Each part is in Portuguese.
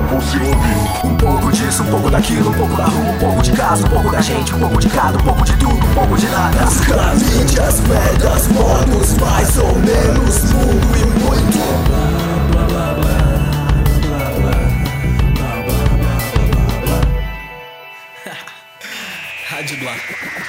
você ouviu. Um pouco disso, um pouco daquilo, um pouco da rua, um pouco de casa, um pouco da gente, um pouco de cada, um pouco de tudo, um pouco de nada. As mídias, merdas, modos, mais ou menos, mundo e muito. Rádio Blá.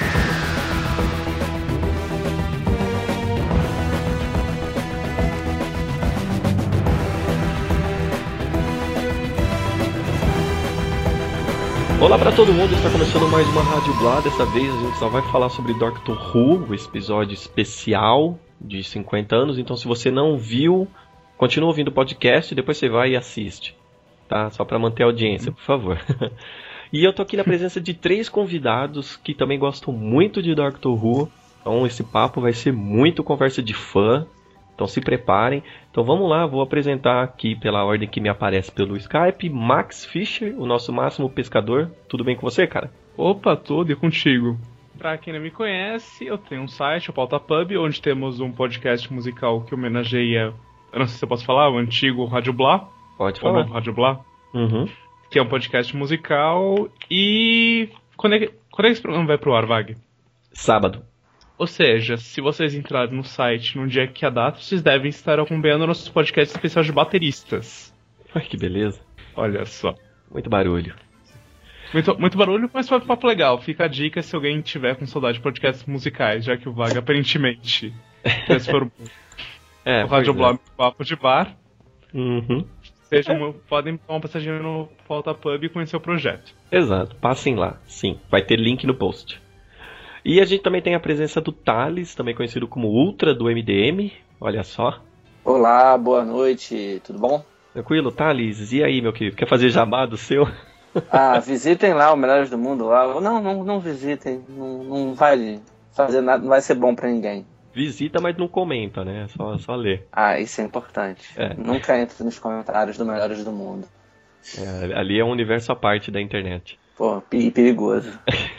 Olá para todo mundo, está começando mais uma Rádio Blá. Dessa vez a gente só vai falar sobre Doctor Who, o episódio especial de 50 anos. Então se você não viu, continua ouvindo o podcast e depois você vai e assiste, tá? Só para manter a audiência, por favor. E eu tô aqui na presença de 3 convidados que também gostam muito de Doctor Who. Então esse papo vai ser muito conversa de fã. Então se preparem. Então vamos lá, vou apresentar aqui pela ordem que me aparece pelo Skype, Max Fischer, o nosso máximo pescador. Tudo bem com você, cara? Opa, tudo e contigo. Pra quem não me conhece, eu tenho um site, o Pauta Pub, onde temos um podcast musical que homenageia, eu não sei se eu posso falar, o antigo Rádio Blá. Pode o falar. novo Rádio Blá. Uhum. Que é um podcast musical. E quando é que esse programa vai pro ar, Vag? Sábado. Ou seja, se vocês entrarem no site no dia que a data, vocês devem estar acompanhando o nosso podcast especial de bateristas. Ai, que beleza. Olha só. Muito barulho. Muito barulho, mas foi um papo legal. Fica a dica se alguém tiver com saudade de podcasts musicais, já que o Vaga aparentemente esse for o Rádio Blá, papo de bar. Uhum. Podem dar uma passadinha no Pauta Pub e conhecer o projeto. Exato, passem lá, sim. Vai ter link no post. E a gente também tem a presença do Thales, também conhecido como Ultra do MDM. Olha só. Olá, boa noite, tudo bom? Tranquilo, Thales? E aí, meu querido? Quer fazer jabá do seu? Visitem lá o Melhores do Mundo lá. Não visitem, não vai fazer nada, não vai ser bom pra ninguém. Visita, mas não comenta, né? Só lê. Isso é importante. Nunca entre nos comentários do Melhores do Mundo. Ali é um universo à parte da internet. Pô, perigoso.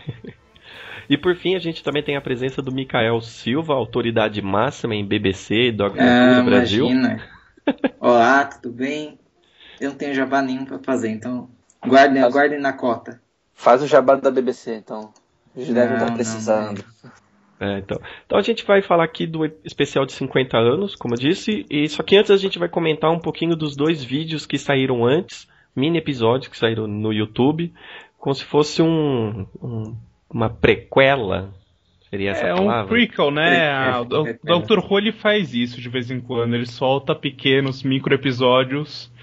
E por fim, a gente também tem a presença do Mikael Silva, autoridade máxima em BBC e Doctor Who do Brasil. Imagina. Olá, tudo bem? Eu não tenho jabá nenhum pra fazer, então guardem na cota. Faz o jabá da BBC, então. Eles devem estar precisando. Então a gente vai falar aqui do especial de 50 anos, como eu disse, e só que antes a gente vai comentar um pouquinho dos 2 vídeos que saíram antes, mini episódios que saíram no YouTube, como se fosse uma prequela, seria essa palavra? É um prequel, né? O Dr. Who ele faz isso de vez em quando, ele solta pequenos micro episódios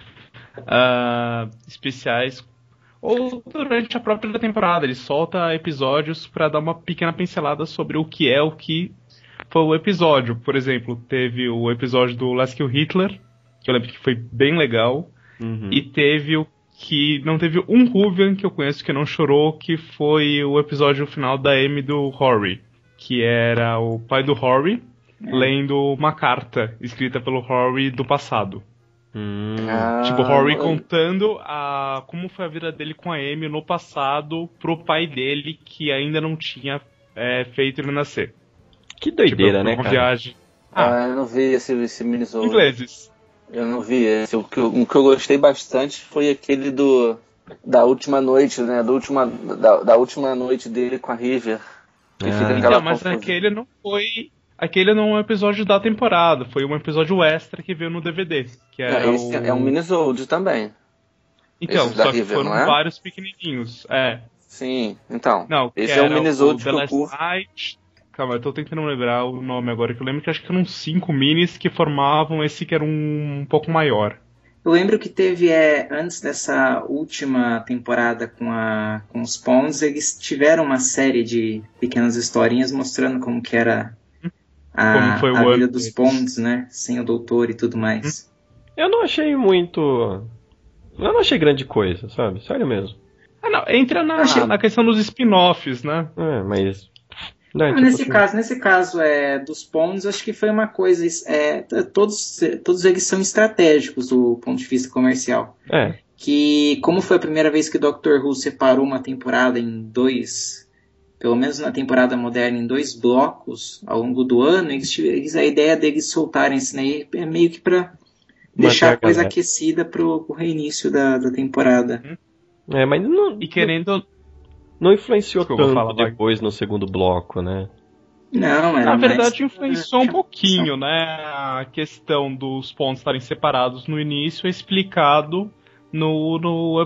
especiais, ou durante a própria temporada, ele solta episódios para dar uma pequena pincelada sobre o que foi o episódio. Por exemplo, teve o episódio do Let's Kill Hitler, que eu lembro que foi bem legal, e teve que não teve um Whovian que eu conheço que não chorou, que foi o episódio final da Amy do Rory, que era o pai do Rory lendo uma carta escrita pelo Rory do passado. Tipo, Rory contando como foi a vida dele com a Amy no passado pro pai dele, que ainda não tinha feito ele nascer. Que doideira, né, uma cara? Viagem. Eu não vi esse minisode. Ingleses. Eu não vi esse. O que eu gostei bastante foi aquele da última noite, né? Da última noite dele com a River. Mas aquele não foi. Aquele não é um episódio da temporada, foi um episódio extra que veio no DVD. Que era esse é um minisode também. Então, esse só que River, foram vários pequenininhos. Sim, então. Não, esse é um minisode que eu curto. Calma, eu tô tentando lembrar o nome agora, que eu lembro que acho que eram 5 minis que formavam esse que era um pouco maior. Eu lembro que teve, antes dessa última temporada com os Ponds, eles tiveram uma série de pequenas historinhas mostrando como que era a vida dos Ponds, né? Sem o doutor e tudo mais. Eu não achei muito... Eu não achei grande coisa, sabe? Sério mesmo. Não, entra na questão dos spin-offs, né? Mas... Nesse caso dos Ponds, acho que foi uma coisa... todos eles são estratégicos do ponto de vista comercial. Que, como foi a primeira vez que Doctor Who separou uma temporada em 2... Pelo menos na temporada moderna, em 2 blocos ao longo do ano, a ideia deles soltarem isso aí é meio que para deixar a coisa aquecida pro reinício da temporada. Mas não... E querendo... Não influenciou tanto depois no segundo bloco, né? Não, na verdade influenciou um pouquinho, né? A questão dos pontos estarem separados no início é explicado no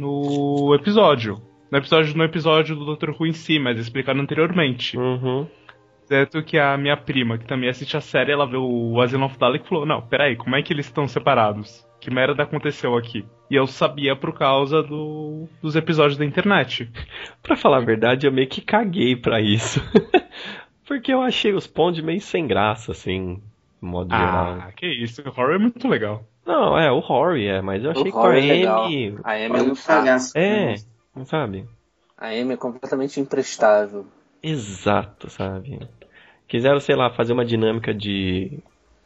episódio. No episódio do Dr. Who em si, mas explicado anteriormente. Certo que a minha prima, que também assiste a série, ela viu o Asylum of Dalek e falou, não, peraí, como é que eles estão separados? Que merda aconteceu aqui? E eu sabia por causa dos episódios da internet. Pra falar a verdade, eu meio que caguei pra isso. Porque eu achei os Pond meio sem graça, assim, no modo geral. Ah, que isso, o Rory é muito legal. Não, o Rory mas eu achei que a Amy... A Amy é um palhaço. Não sabe? A Amy é completamente imprestável. Exato, sabe? Quiseram, sei lá, fazer uma dinâmica de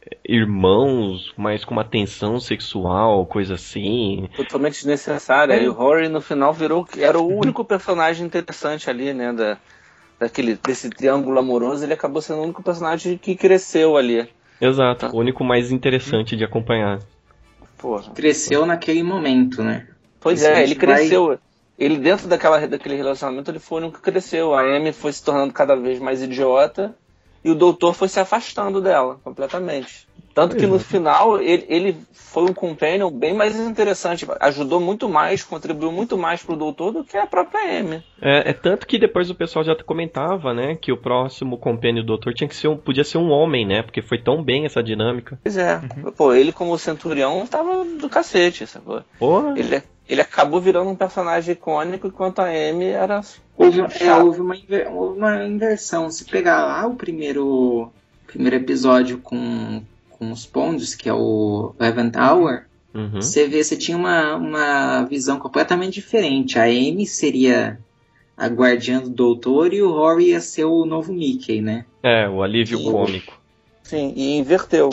irmãos, mas com uma tensão sexual, coisa assim. Totalmente desnecessária. E o Rory no final era o único personagem interessante ali, né? Desse triângulo amoroso, ele acabou sendo o único personagem que cresceu ali. Exato, o único mais interessante de acompanhar. Porra. Cresceu naquele momento, né? Pois ele cresceu. Ele, dentro daquele relacionamento, ele foi o único que cresceu. A Amy foi se tornando cada vez mais idiota e o doutor foi se afastando dela completamente. Tanto que no final ele foi um companion bem mais interessante. Ajudou muito mais, contribuiu muito mais pro doutor do que a própria Amy. Tanto que depois o pessoal já comentava, né, que o próximo companion do doutor podia ser um homem, né? Porque foi tão bem essa dinâmica. Pois é. Pô, ele como centurião tava do cacete, sacou? Porra. Ele acabou virando um personagem icônico, enquanto a Amy era... Houve uma inversão. Se pegar lá o primeiro episódio com os Ponds, que é o 11th Hour, você tinha uma visão completamente diferente. A Amy seria a guardiã do doutor e o Rory ia ser o novo Mickey, né? O alívio cômico. Sim, e inverteu.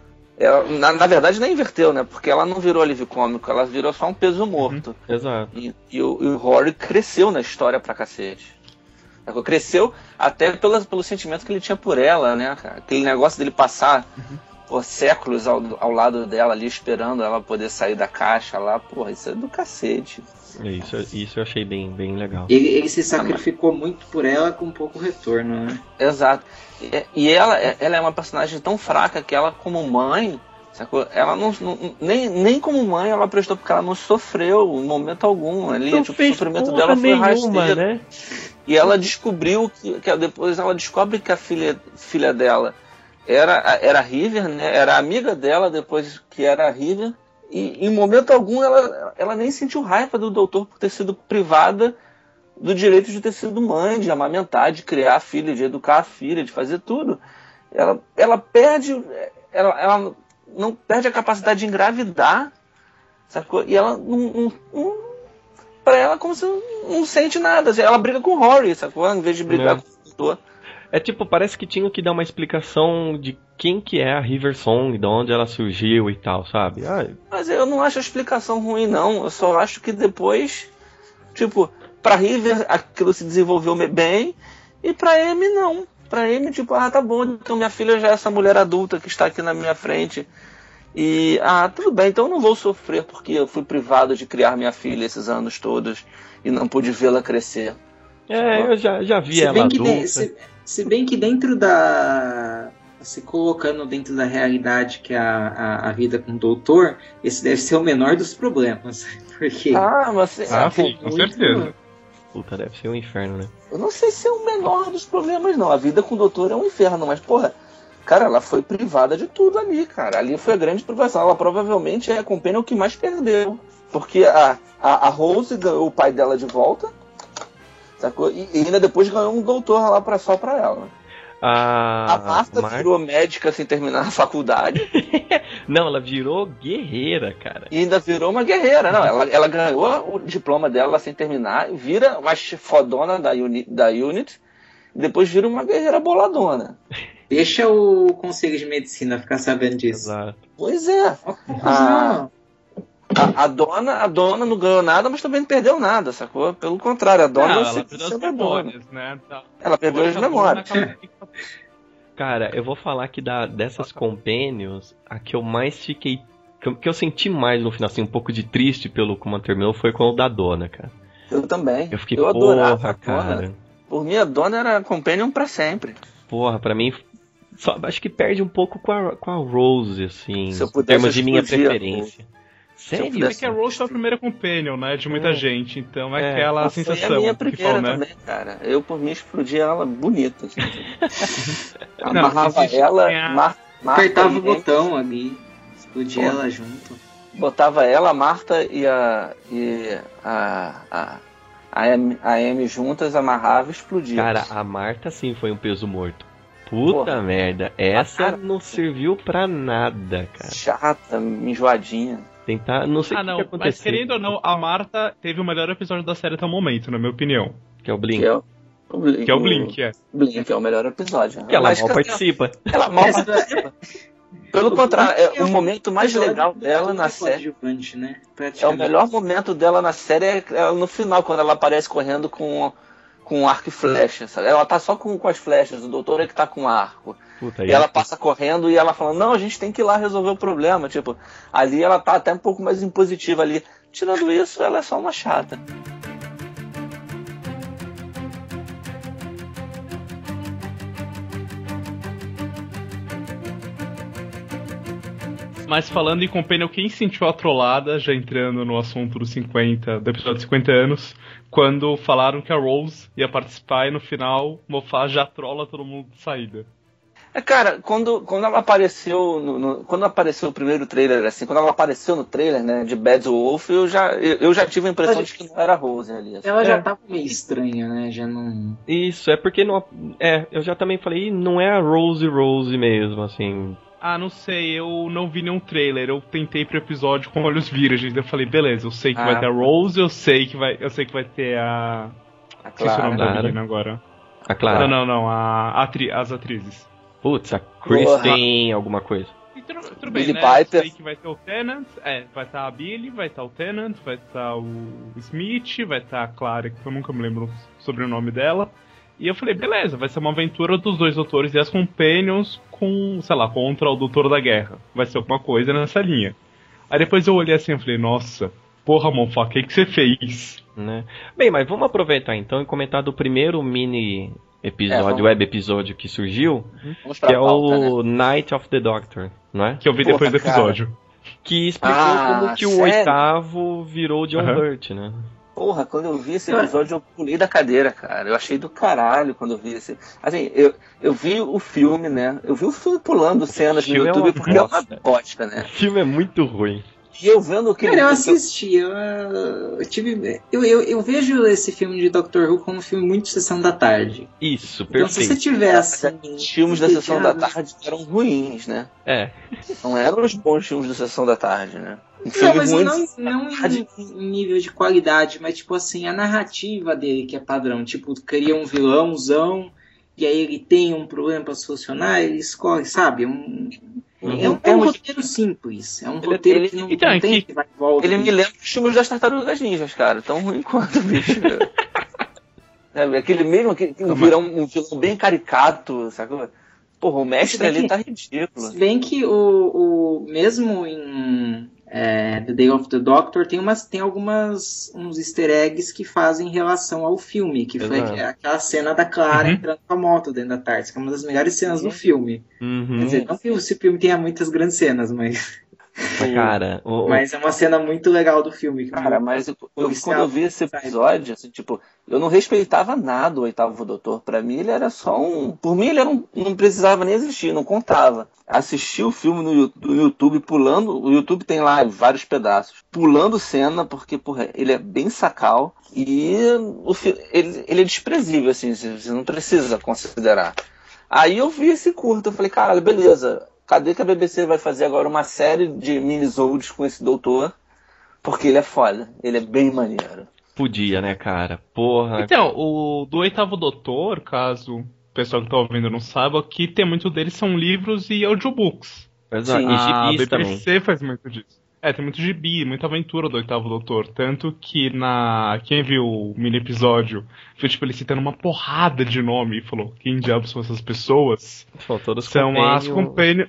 Na verdade nem inverteu, né? Porque ela não virou alívio cômico, ela virou só um peso morto. Exato. E o Rory cresceu na história pra cacete. Cresceu até pelo sentimento que ele tinha por ela, né? Aquele negócio dele passar por séculos ao lado dela ali, esperando ela poder sair da caixa lá. Porra, isso é do cacete. Isso eu achei bem, bem legal. Ele se sacrificou muito por ela com pouco retorno, né? Exato. E ela é uma personagem tão fraca que ela, como mãe, sacou? Ela nem como mãe ela prestou, porque ela não sofreu em momento algum ali. O sofrimento dela foi rasteiro, né? E ela descobriu que depois ela descobre que a filha dela era River, né? Era amiga dela depois que era River. E em momento algum ela nem sentiu raiva do doutor por ter sido privada do direito de ter sido mãe, de amamentar, de criar a filha, de educar a filha, de fazer tudo. Ela perde, ela não perde a capacidade de engravidar, sacou? E ela pra ela como se não sente nada. Ela briga com o Rory, sacou? Em vez de brigar com o doutor. Parece que tinha que dar uma explicação de quem que é a River Song, de onde ela surgiu e tal, sabe? Mas eu não acho a explicação ruim, não. Eu só acho que depois, pra River aquilo se desenvolveu bem, e pra Amy não. Pra Amy, tá bom, então minha filha já é essa mulher adulta que está aqui na minha frente. E, tudo bem, então eu não vou sofrer porque eu fui privado de criar minha filha esses anos todos e não pude vê-la crescer. Eu já vi ela adulta. Se bem que se colocando dentro da realidade que é a vida com o doutor, esse deve ser o menor dos problemas. Porque... sim, com certeza. Puta, deve ser um inferno, né? Eu não sei se é o menor dos problemas, não. A vida com o doutor é um inferno, mas, porra, cara, ela foi privada de tudo ali, cara. Ali foi a grande privação. Ela provavelmente é a companion que mais perdeu. Porque a Rose ganhou o pai dela de volta, sacou? E ainda depois ganhou um doutor lá só pra ela. A Marta virou médica sem terminar a faculdade. Não, ela virou guerreira, cara. E ainda virou uma guerreira. Não, ela ganhou o diploma dela sem terminar, vira uma fodona da unit, e depois vira uma guerreira boladona. Deixa o Conselho de Medicina ficar sabendo disso. Exato. Pois é. A dona não ganhou nada, mas também não perdeu nada, sacou? Pelo contrário, a dona ela perdeu as memórias, né? Ela perdeu as memórias. Cara, eu vou falar que dessas companions, a que eu mais fiquei que eu senti mais no final, assim, um pouco de triste pelo como terminou, foi com o da Dona, cara. Eu também. Eu fiquei, adorava, cara. Por mim, a Dona era companion pra sempre. Porra, pra mim, acho que perde um pouco com a Rose, assim, em termos de minha preferência. Sério? É que a Rose foi a primeira companion, né, de muita gente, então é aquela sensação. Foi a minha primeira né? também, cara. Eu, por mim, explodia ela bonita. Assim. Amarrava ela, apertava o botão ali, explodia ela junto. Botava ela, a Marta e a Amy juntas, amarrava e explodia. Cara, a Marta sim foi um peso morto. Puta merda, essa não serviu pra nada, cara. Chata, enjoadinha. Tentar, não sei o que aconteceu. Mas querendo ou não, a Marta teve o melhor episódio da série até o momento, na minha opinião. Que é o Blink. Que é o Blink, Blink é o melhor episódio. Que ela mal participa. Ela mal participa. Pelo contrário, o momento mais legal dela na série. Né? O melhor momento dela na série é no final, quando ela aparece correndo com arco e flecha. Sabe? Ela tá só com as flechas, o doutor é que tá com arco. Puta, e ela passa correndo e ela fala, não, a gente tem que ir lá resolver o problema. Tipo, ali ela tá até um pouco mais impositiva ali. Tirando isso, ela é só uma chata. Mas falando em Companion, quem sentiu a trollada, já entrando no assunto do episódio de 50 anos, quando falaram que a Rose ia participar e no final Moffat já trola todo mundo de saída. Cara, quando ela apareceu quando apareceu o primeiro trailer, assim, quando ela apareceu no trailer, né, de Bad Wolf, eu já tive a impressão de que não era a Rose ali. Assim. Ela já tava meio estranha, né, já não... Isso, é porque não... eu já também falei, não é a Rose mesmo, assim... Ah, não sei, eu não vi nenhum trailer, eu tentei pro episódio com olhos virgens, eu falei, beleza, eu sei que vai ter a Rose, eu sei que vai ter a Clara. Esqueci o nome da menina agora. A Clara. Não, as atrizes. Putz, a Kristen alguma coisa. E tudo bem, Billy né? Piper. Eu sei que vai ter o Tennant, vai estar a Billy, vai estar o Tennant, vai estar o Smith, vai estar a Clara, que eu nunca me lembro sobre o nome dela. E eu falei, beleza, vai ser uma aventura dos dois doutores e as Companions contra o Doutor da Guerra. Vai ser alguma coisa nessa linha. Aí depois eu olhei assim e falei, nossa, porra, Moffat, o que você fez? Né? Bem, mas vamos aproveitar então e comentar do primeiro mini episódio, web episódio que surgiu, que é o Night of the Doctor, não é? Que eu vi depois do episódio. Cara. Que explicou como que o oitavo virou John Hurt, né? Porra, quando eu vi esse episódio, eu pulei da cadeira, cara. Eu achei do caralho quando eu vi esse... Assim, eu vi o filme, né? Eu vi o filme pulando cenas no YouTube porque é uma bosta, né? O filme é muito ruim. E eu vendo o que... Cara, eu assisti. Eu vejo esse filme de Doctor Who como um filme muito Sessão da Tarde. Isso, perfeito. Então, se você tivesse... Os filmes da Sessão da Tarde eram ruins, né? Não eram os bons filmes da Sessão da Tarde, né? Não, mas não em nível de qualidade, mas tipo assim, a narrativa dele que é padrão, tipo, cria um vilãozão e aí ele tem um problema pra solucionar, ele escolhe, sabe? É um roteiro simples, é um roteiro que não tem que vai e volta. Ele me lembra os filmes das Tartarugas Ninjas, cara, tão ruim quanto o bicho. Aquele mesmo que vira um vilão bem caricato, sacou? Porra, o mestre ali tá ridículo. Se bem que o mesmo em The Day of the Doctor tem uns easter eggs que fazem relação ao filme, que foi aquela cena da Clara entrando com a moto dentro da TARDIS, que é uma das melhores cenas do filme. Quer dizer, não que esse filme tenha muitas grandes cenas, mas... Cara, mas é uma cena muito legal do filme. Cara, mas quando eu vi esse episódio, assim, tipo, eu não respeitava nada o Oitavo Doutor. Pra mim ele era só por mim ele não precisava nem existir, não contava. Assisti o filme no YouTube pulando, o YouTube tem lá vários pedaços, pulando cena, porque, porra, ele é bem sacal e ele é desprezível, assim, você não precisa considerar. Aí eu vi esse curto, eu falei, caralho, beleza. Cadê que a BBC vai fazer agora uma série de minisodes com esse doutor? Porque ele é foda, ele é bem maneiro. Podia, né, cara? Porra. Então, o do Oitavo Doutor, caso o pessoal que tá ouvindo não saiba, aqui tem muito deles são livros e audiobooks. Exato, e a BBC também faz muito disso. Tem muito gibi, muita aventura do Oitavo Doutor. Tanto que quem viu o mini episódio, foi tipo ele citando uma porrada de nome e falou, quem diabos são essas pessoas? São todos as Companions.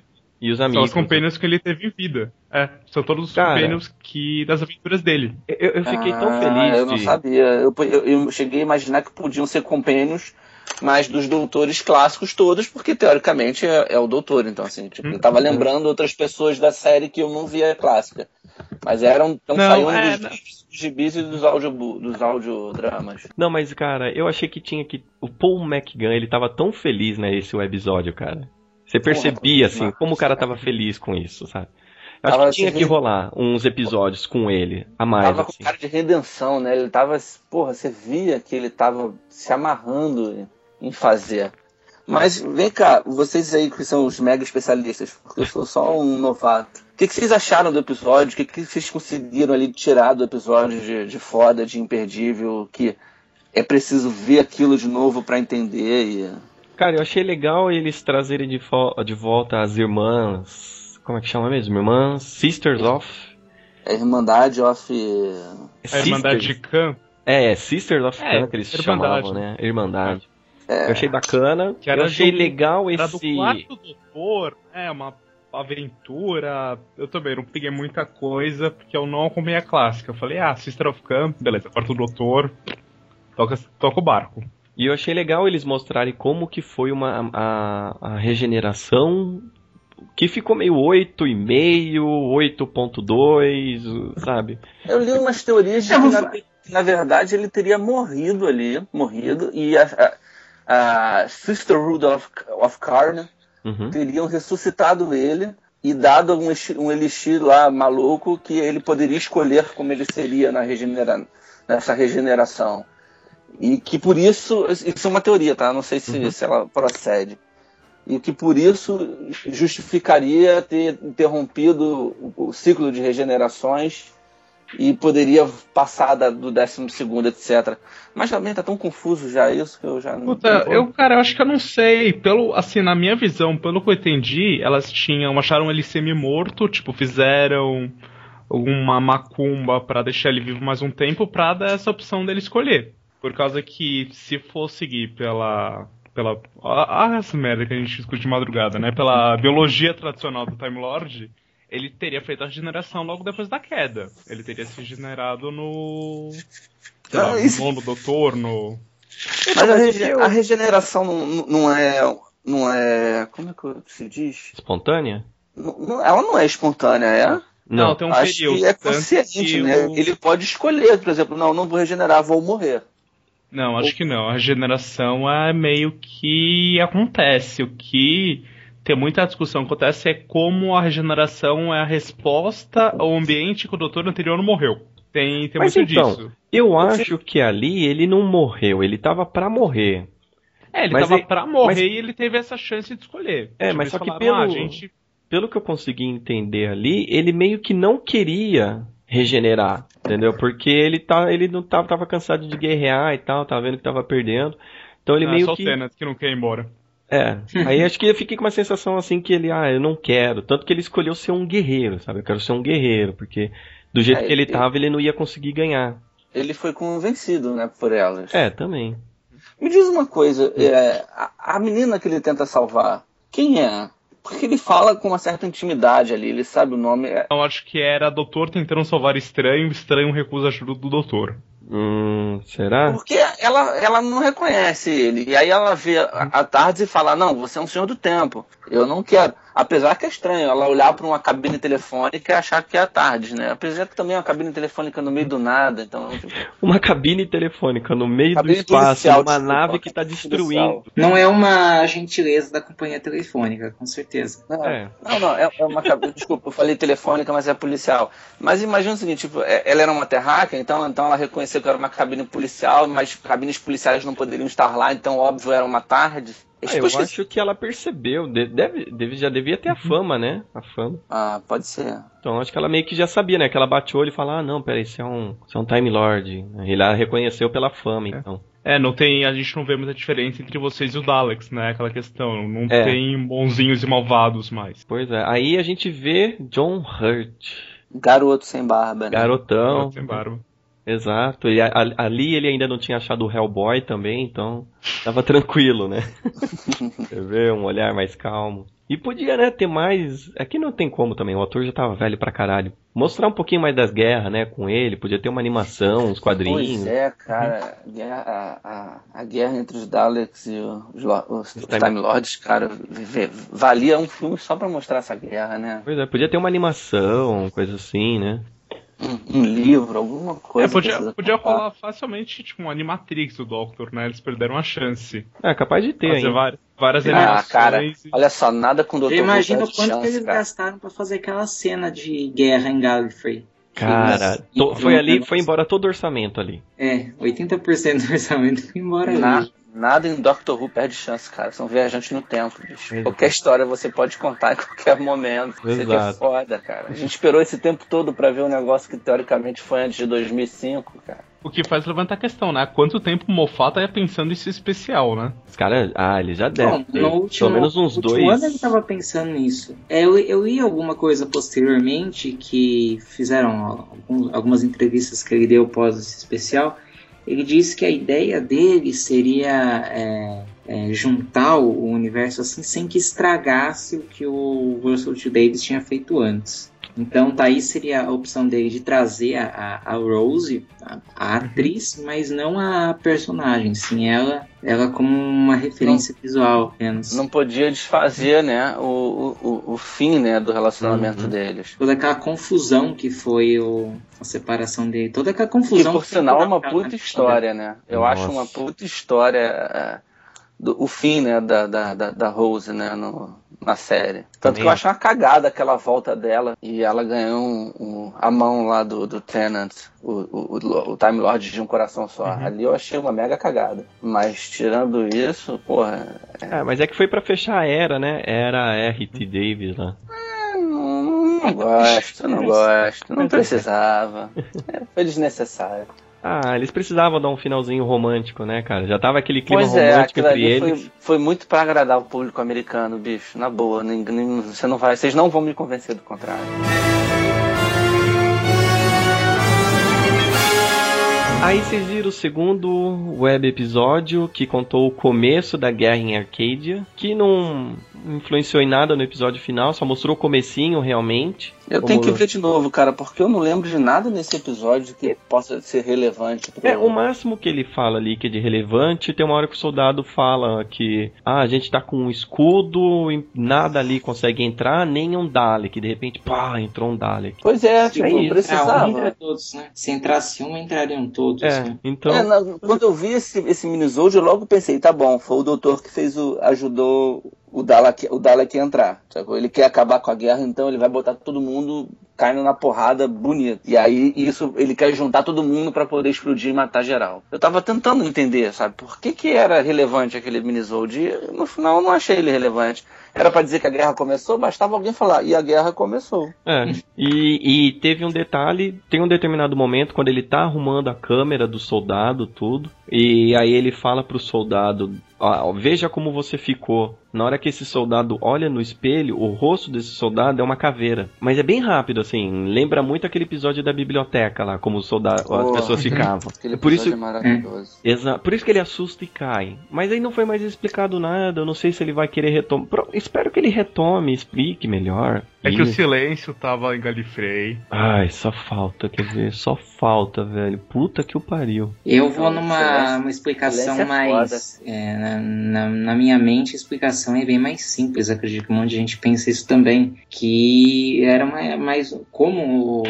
E os amigos. São os companions que ele teve em vida. São todos os companions das aventuras dele. Eu fiquei tão feliz. Eu não sabia. Eu cheguei a imaginar que podiam ser companions, mas dos doutores clássicos todos, porque teoricamente é o doutor. Então, assim, tipo, eu tava lembrando outras pessoas da série que eu não via clássica. Mas saíam dos gibis e dos audiodramas. Não, mas, cara, eu achei que o Paul McGann, ele tava tão feliz nesse episódio, cara. Você percebia, assim, como o cara tava feliz com isso, sabe? Eu acho que tinha que rolar uns episódios com ele, a mais, tava assim. Com cara de redenção, né? Ele tava, você via que ele tava se amarrando em fazer. Mas, vem cá, vocês aí que são os mega especialistas, porque eu sou só um novato. O que vocês acharam do episódio? O que vocês conseguiram ali tirar do episódio de foda, de imperdível, que é preciso ver aquilo de novo pra entender? Cara, eu achei legal eles trazerem de volta as irmãs... Como é que chama mesmo? Irmãs? Sisters of... A Irmandade of... A Irmandade de Khan. Sisters of Khan, que eles chamavam, né? Irmandade. Eu achei bacana. Eu achei legal esse... Era do quarto doutor, uma aventura. Eu também não peguei muita coisa, porque eu não acompanhei a clássica. Eu falei, Sister of Khan, beleza, quarto doutor, toca o barco. E eu achei legal eles mostrarem como que foi a regeneração, que ficou meio 8,5, 8.2, sabe? Eu li umas teorias de que na verdade ele teria morrido, e a Sisterhood of Karn teriam ressuscitado ele e dado um elixir lá maluco que ele poderia escolher como ele seria nessa regeneração. E que por isso é uma teoria, tá? Não sei se ela procede. E que por isso justificaria ter interrompido o ciclo de regenerações e poderia passar do 12º, etc. Mas também tá tão confuso já isso que eu já não... eu acho que eu não sei. Na minha visão, pelo que eu entendi, elas acharam ele semi-morto, fizeram uma macumba pra deixar ele vivo mais um tempo pra dar essa opção dele escolher. Por causa que, se for seguir as merda que a gente discute de madrugada, né? Pela biologia tradicional do Time Lord, ele teria feito a regeneração logo depois da queda. Ele teria se regenerado no nono doutor, Mas a regeneração não é... Como é que se diz? Espontânea? Ela não é espontânea, é? Não, tem um acho período. Que é consciente, né? Ele pode escolher, por exemplo, não vou regenerar, vou morrer. Não, acho que não. A regeneração é meio que acontece. O que tem muita discussão acontece é como a regeneração é a resposta ao ambiente que o doutor anterior não morreu. Tem Mas muito então, disso. Eu acho que ali ele não morreu, ele tava pra morrer. Ele tava pra morrer e ele teve essa chance de escolher. Mas só que pelo que eu consegui entender ali, ele meio que não queria regenerar, entendeu? Porque ele não tava cansado de guerrear e tal, tava vendo que tava perdendo. Então ele meio só que... o Tennant que não quer ir embora. Aí acho que eu fiquei com uma sensação assim que ele, eu não quero. Tanto que ele escolheu ser um guerreiro, sabe? Eu quero ser um guerreiro, porque do jeito que ele tava, ele não ia conseguir ganhar. Ele foi convencido, né, por elas. Também. Me diz uma coisa, a menina que ele tenta salvar, quem é? Porque ele fala com uma certa intimidade ali, ele sabe o nome. Eu acho que era doutor tentando salvar estranho recusa a ajuda do doutor. Será? Porque ela não reconhece ele. E aí ela vê a Tardes e fala, não, você é um senhor do tempo. Eu não quero. Apesar que é estranho ela olhar para uma cabine telefônica e achar que é a Tardes, né? Apesar que também é uma cabine telefônica no meio do nada. Então, uma cabine telefônica no meio do espaço, uma nave que está destruindo. Não é uma gentileza da companhia telefônica, com certeza. Não, é uma cabine. Desculpa, eu falei telefônica, mas é policial. Mas imagina o seguinte, ela era uma terráquea, então ela reconheceu que era uma cabine policial, mas cabines policiais não poderiam estar lá, então óbvio era uma Tardes. Eu acho que ela percebeu, já devia ter a fama, né? A fama. Pode ser. Então acho que ela meio que já sabia, né? Que ela bateu o olho e falou, não, peraí, isso é um Time Lord. E ela reconheceu pela fama, então. A gente não vê muita diferença entre vocês e o Daleks, né? Aquela questão, não tem bonzinhos e malvados mais. Pois é, aí a gente vê John Hurt. Garoto sem barba, né? Garotão. Garoto sem barba. Exato, e ali ele ainda não tinha achado o Hellboy também, então tava tranquilo, né? Você vê, um olhar mais calmo. E podia, né, ter mais... Aqui não tem como também, o ator já tava velho pra caralho. Mostrar um pouquinho mais das guerras, né, com ele. Podia ter uma animação, uns quadrinhos. Pois é, cara. A guerra entre os Daleks e os Time Lords, cara, valia um filme só pra mostrar essa guerra, né? Pois é, podia ter uma animação, coisa assim, né? Um livro, alguma coisa. Podia rolar facilmente, tipo, um Animatrix do Doctor, né? Eles perderam a chance. Capaz de ter, hein? Várias animações. Cara, olha só, nada com o Dr. Who. Imagina o quanto que eles gastaram pra fazer aquela cena de guerra em Gallifrey. Cara, foi embora todo o orçamento ali. 80% do orçamento foi embora ali. Nada em Doctor Who perde chance, cara. São viajantes no tempo, bicho. Qualquer história você pode contar em qualquer momento. Seria foda, cara. A gente esperou esse tempo todo pra ver um negócio que teoricamente foi antes de 2005, cara. O que faz levantar a questão, né? Há quanto tempo o Moffat ia pensando nesse especial, né? Os caras, eles já devem ter. Pelo menos uns dois. Quando ele tava pensando nisso? Eu li alguma coisa posteriormente que fizeram algumas entrevistas que ele deu após esse especial. Ele disse que a ideia dele seria juntar o universo assim sem que estragasse o que o Russell T. Davies tinha feito antes. Então, aí seria a opção dele de trazer a Rose, a atriz, mas não a personagem, sim ela como uma referência visual apenas. Não podia desfazer, né, o fim, né, do relacionamento deles. Toda aquela confusão que foi a separação dele, toda aquela confusão. Que, por sinal, é uma puta história, né? Eu acho uma puta história o fim, né, da Rose, né, na série. Tanto que eu acho uma cagada aquela volta dela e ela ganhou a mão lá do Tennant, o Time Lord de um coração só. Ali eu achei uma mega cagada. Mas tirando isso, porra... mas é que foi pra fechar a era, né? Era R.T. Davies lá. Não gosto. Não precisava. Foi desnecessário. Eles precisavam dar um finalzinho romântico, né, cara? Já tava aquele clima romântico entre eles. Foi muito pra agradar o público americano, bicho. Na boa, vocês não vão me convencer do contrário. Aí vocês viram o segundo web episódio que contou o começo da guerra em Arcadia, que não influenciou em nada no episódio final, só mostrou o comecinho realmente. Eu tenho que ver de novo, cara, porque eu não lembro de nada nesse episódio que possa ser relevante. O máximo que ele fala ali que é de relevante, tem uma hora que o soldado fala que a gente tá com um escudo e nada ali consegue entrar, nem um Dalek, de repente, entrou um Dalek. Pois não precisava. Entra todos, né? Se entrasse um, entrariam todos. Né? Então... quando eu vi esse minisode, eu logo pensei, tá bom, foi o doutor que ajudou o Dalek a entrar. Sabe? Ele quer acabar com a guerra, então ele vai botar todo mundo caindo na porrada bonito. E aí ele quer juntar todo mundo pra poder explodir e matar geral. Eu tava tentando entender, sabe, por que era relevante aquele minisode. E no final eu não achei ele relevante. Era pra dizer que a guerra começou, bastava alguém falar, e a guerra começou. E teve um detalhe, tem um determinado momento, quando ele tá arrumando a câmera do soldado, tudo, e aí ele fala pro soldado, veja como você ficou. Na hora que esse soldado olha no espelho, o rosto desse soldado é uma caveira. Mas é bem rápido, assim, lembra muito aquele episódio da biblioteca lá, como as pessoas ficavam. Aquele episódio é maravilhoso. Por isso que ele assusta e cai. Mas aí não foi mais explicado nada, eu não sei se ele vai querer retomar. Espero que ele retome, explique melhor. É que o silêncio tava em Gallifrey. Só falta, só falta, velho. Puta que o pariu. Eu vou numa explicação mais... na minha mente, a explicação é bem mais simples. Acredito que um monte de gente pensa isso também. Que era mais... Como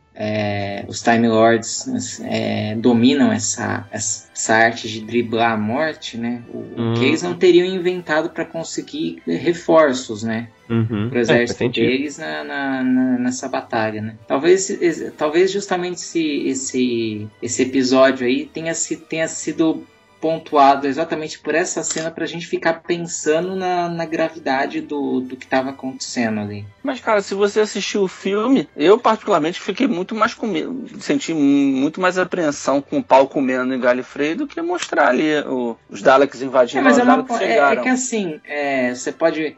os Time Lords dominam essa arte de driblar a morte, né? O que eles não teriam inventado para conseguir reforços, né? Pro exército deles nessa batalha, né? Talvez justamente esse episódio aí tenha sido pontuado exatamente por essa cena pra gente ficar pensando na gravidade do que tava acontecendo ali. Mas, cara, se você assistiu o filme, eu particularmente fiquei muito mais com medo, senti muito mais apreensão com o pau comendo em Gallifrey do que mostrar ali os Daleks invadindo. Mas é que assim, você pode...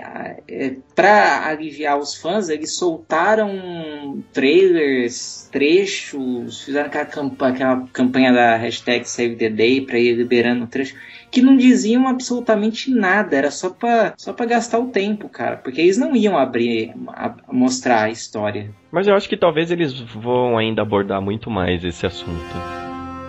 pra aliviar os fãs, eles soltaram trailers, trechos, fizeram aquela campanha da hashtag Save the Day pra eles liberando o trecho, que não diziam absolutamente nada, era só pra gastar o tempo, cara, porque eles não iam mostrar a história. Mas eu acho que talvez eles vão ainda abordar muito mais esse assunto.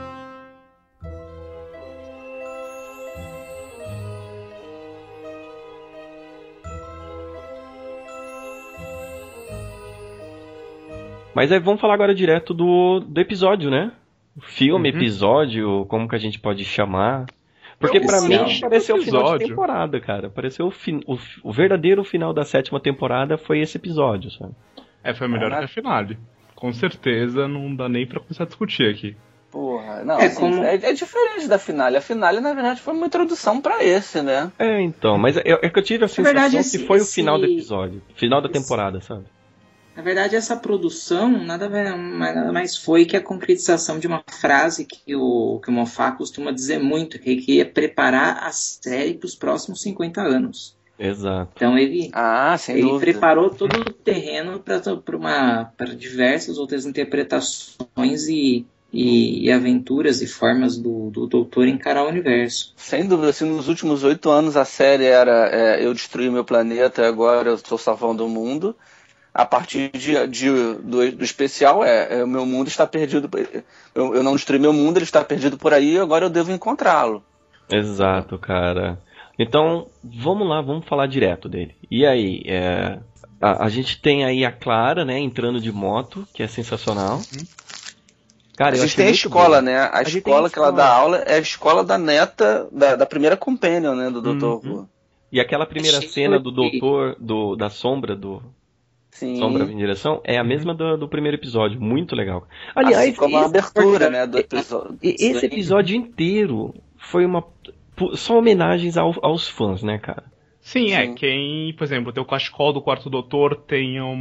Mas aí vamos falar agora direto do episódio, né? Filme, episódio, como que a gente pode chamar? Porque pra mim pareceu o final de temporada, cara. Pareceu o verdadeiro final da 7ª temporada foi esse episódio, sabe? Foi melhor que a finale. Com certeza, não dá nem pra começar a discutir aqui. Porra, não, é diferente da finale. A finale, na verdade, foi uma introdução pra esse, né? Então, mas é que eu tive a sensação que foi o final do episódio. Final da temporada, sabe? Na verdade, essa produção nada mais foi que a concretização de uma frase que o Moffat costuma dizer muito, que ele queria preparar a série para os próximos 50 anos. Exato. Então ele preparou todo o terreno para diversas outras interpretações e aventuras e formas do Doutor encarar o universo. Sem dúvida, assim, nos últimos 8 anos a série era eu destruí meu planeta e agora eu estou salvando o mundo. A partir do especial o meu mundo está perdido, eu não destruí meu mundo, ele está perdido por aí, agora eu devo encontrá-lo. Exato, cara. Então, vamos lá, vamos falar direto dele. E aí, a gente tem aí a Clara, né, entrando de moto, que é sensacional. Cara, a gente tem a escola, né? A escola que ela dá aula é a escola da neta, da primeira companion, né, do Dr. Who. E aquela primeira cena do doutor, da sombra, Sim. Sombra em direção, é a mesma do primeiro episódio, muito legal. Aliás, assim como a abertura, né, do episódio. Esse episódio inteiro foi só homenagens aos fãs, né, cara? Sim. Quem, por exemplo, tem o cachecol do Quarto Doutor, tem um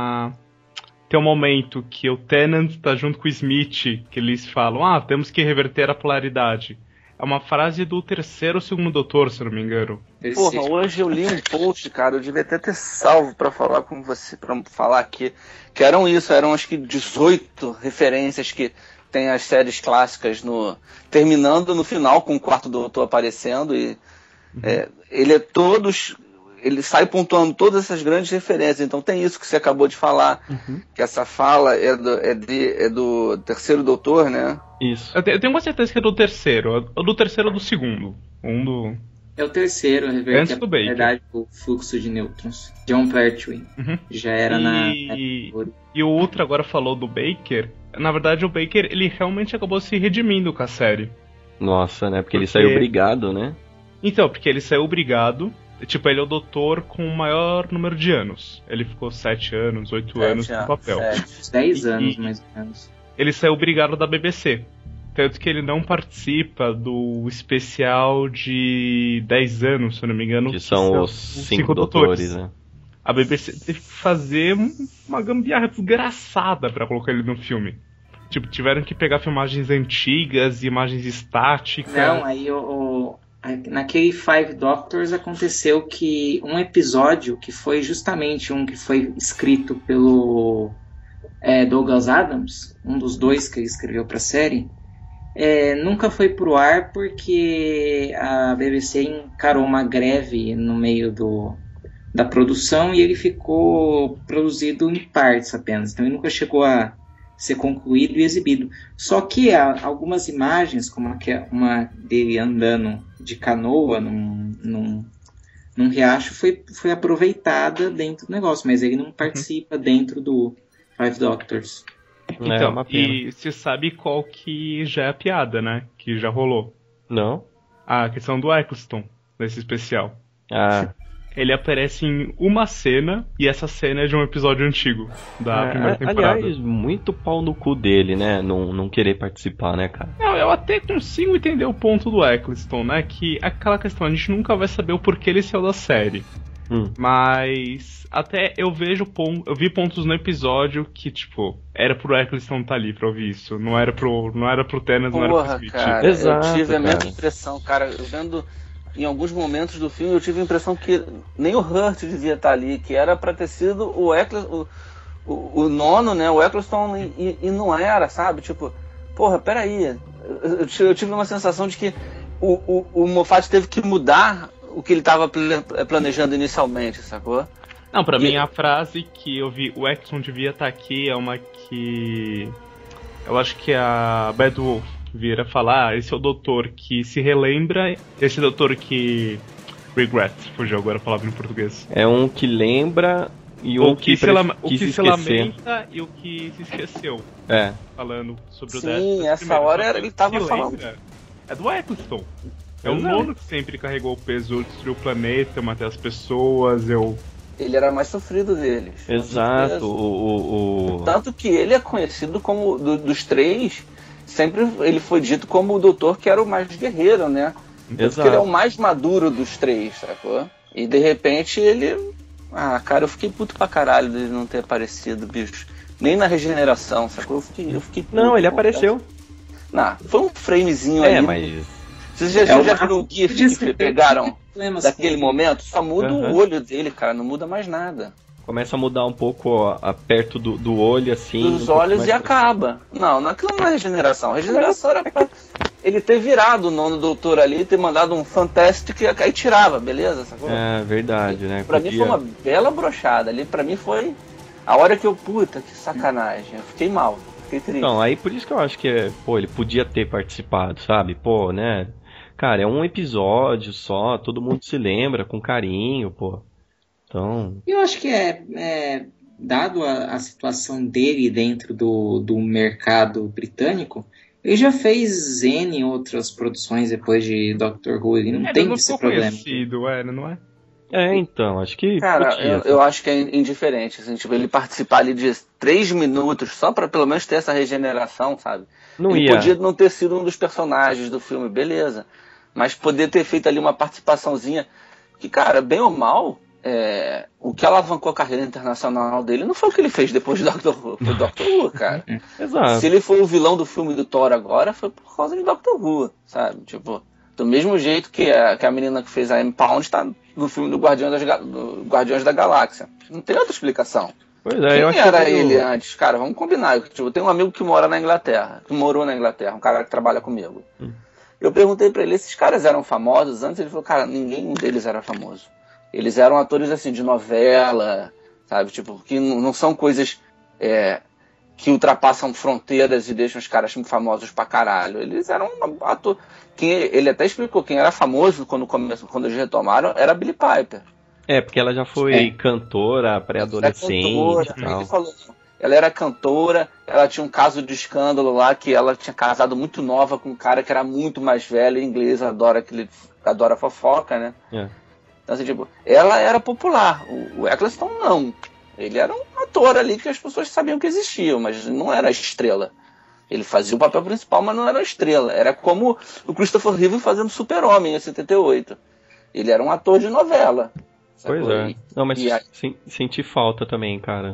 momento que o Tennant tá junto com o Smith, que eles falam, temos que reverter a polaridade. É uma frase do terceiro ou segundo Doutor, se não me engano. Porra, hoje eu li um post, cara, eu devia até ter salvo pra falar com você, pra falar aqui, que eram acho que 18 referências que tem as séries clássicas terminando no final com o Quarto Doutor aparecendo e ele sai pontuando todas essas grandes referências. Então tem isso que você acabou de falar, que essa fala é do terceiro Doutor, né? Isso. Eu tenho uma certeza que é do terceiro. Do terceiro ou do segundo. É o terceiro, antes do Baker. Na verdade, o fluxo de nêutrons. John Pertwee. Já era E o Ultra agora falou do Baker. Na verdade, o Baker, ele realmente acabou se redimindo com a série. Nossa, né? Porque ele saiu brigado, né? Então, porque ele saiu brigado. Tipo, ele é o doutor com o maior número de anos. Ele ficou 7 anos, 8 anos no papel. 10 anos, mais ou menos. Ele saiu brigado da BBC. Tanto que ele não participa do especial de 10 anos, se eu não me engano. Que são os 5 doutores, né? A BBC teve que fazer uma gambiarra desgraçada pra colocar ele no filme. Tipo, tiveram que pegar filmagens antigas, imagens estáticas. Não, aí naquele Five Doctors aconteceu que um episódio que foi justamente um que foi escrito pelo Douglas Adams, um dos dois que ele escreveu para a série, nunca foi pro ar porque a BBC encarou uma greve no meio da produção e ele ficou produzido em partes apenas, então ele nunca chegou a ser concluído e exibido. Só que algumas imagens, como uma dele andando de canoa num riacho, foi aproveitada dentro do negócio, mas ele não participa dentro do Five Doctors. Então, e você sabe qual que já é a piada, né? Que já rolou. Não? A questão do Eccleston, nesse especial. Ele aparece em uma cena, e essa cena é de um episódio antigo da primeira temporada. Aliás, muito pau no cu dele, né? Não querer participar, né, cara? Não, eu até consigo entender o ponto do Eccleston, né? Que aquela questão, a gente nunca vai saber o porquê ele saiu da série. Mas até eu vi pontos no episódio que, tipo, era pro Eccleston estar ali pra ouvir isso. Não era pro Tennant, não era pro Smith. Cara, exato, eu tive a mesma impressão, cara. Eu vendo em alguns momentos do filme, eu tive a impressão que nem o Hurt devia estar ali, que era pra ter sido o Eccleston, o nono, né? O Eccleston, e não era, sabe? Tipo, porra, peraí. eu tive uma sensação de que o Moffat teve que mudar o que ele estava planejando inicialmente, sacou? Não, pra mim a frase que eu vi, o Exxon devia estar aqui, é uma que eu acho que a Bad Wolf vira falar, esse é o doutor que se relembra, esse doutor que regret, fugiu agora a palavra em português. É um que lembra e um que se lamenta e o que se esqueceu. É. Falando sobre o Sim, Death. essa hora ele tava falando. É do Eccleston. É o nono que sempre carregou o peso, eu destruí o planeta, eu matei as pessoas, Ele era mais sofrido deles. Exato. Tanto que ele é conhecido como, dos três, sempre ele foi dito como o doutor que era o mais guerreiro, né? Exato. Porque ele é o mais maduro dos três, sacou? E de repente ele... cara, eu fiquei puto pra caralho dele não ter aparecido, bicho. Nem na regeneração, sacou? Eu fiquei puto. Não, ele apareceu. Não, foi um framezinho ali. Mas... Vocês já viram o GIF que pegaram daquele momento? Só muda o olho dele, cara, não muda mais nada. Começa a mudar um pouco perto do olho, assim. Dos olhos e acaba. Não, aquilo não é regeneração. Regeneração era pra ele ter virado o nono doutor ali, ter mandado um Fantastic e aí tirava, beleza? Sacou? É, verdade, né? Pra mim foi uma bela brochada ali. Pra mim foi a hora que puta, que sacanagem. Eu fiquei mal, fiquei triste. Então, aí por isso que eu acho que, ele podia ter participado, sabe? Pô, né? Cara, é um episódio só, todo mundo se lembra com carinho, pô. Então... Eu acho que dado a situação dele dentro do mercado britânico, ele já fez N outras produções depois de Doctor Who, ele não tem esse problema. Não é? Então, acho que... Cara, eu acho que é indiferente, assim, tipo, ele participar ali de 3 minutos, só pra pelo menos ter essa regeneração, sabe? Ele podia não ter sido um dos personagens do filme, beleza. Mas poder ter feito ali uma participaçãozinha, que, cara, bem ou mal, o que alavancou a carreira internacional dele não foi o que ele fez depois de Doctor Who, foi Doctor Who, cara. Exato. Se ele foi o vilão do filme do Thor agora, foi por causa de Doctor Who, sabe? Tipo, do mesmo jeito que a menina que fez a M. Pound tá no filme do Guardiões da Galáxia. Não tem outra explicação. Pois é, Quem era ele antes? Cara, vamos combinar. Tipo, tem um amigo que morou na Inglaterra, um cara que trabalha comigo. Eu perguntei pra ele, esses caras eram famosos antes? Ele falou, cara, nenhum deles era famoso. Eles eram atores, assim, de novela, sabe? Tipo, que não são coisas que ultrapassam fronteiras e deixam os caras famosos pra caralho. Eles eram atores... Ele até explicou, quem era famoso quando eles retomaram era a Billie Piper. Porque ela já foi cantora, pré-adolescente e tal. Ela era cantora, ela tinha um caso de escândalo lá, que ela tinha casado muito nova com um cara que era muito mais velho, inglês, adora fofoca, né? Então, assim, tipo, ela era popular, o Eccleston não. Ele era um ator ali que as pessoas sabiam que existia, mas não era estrela. Ele fazia o papel principal, mas não era estrela. Era como o Christopher Reeve fazendo Super-Homem em 78. Ele era um ator de novela. Pois é. Não, mas senti falta também, cara.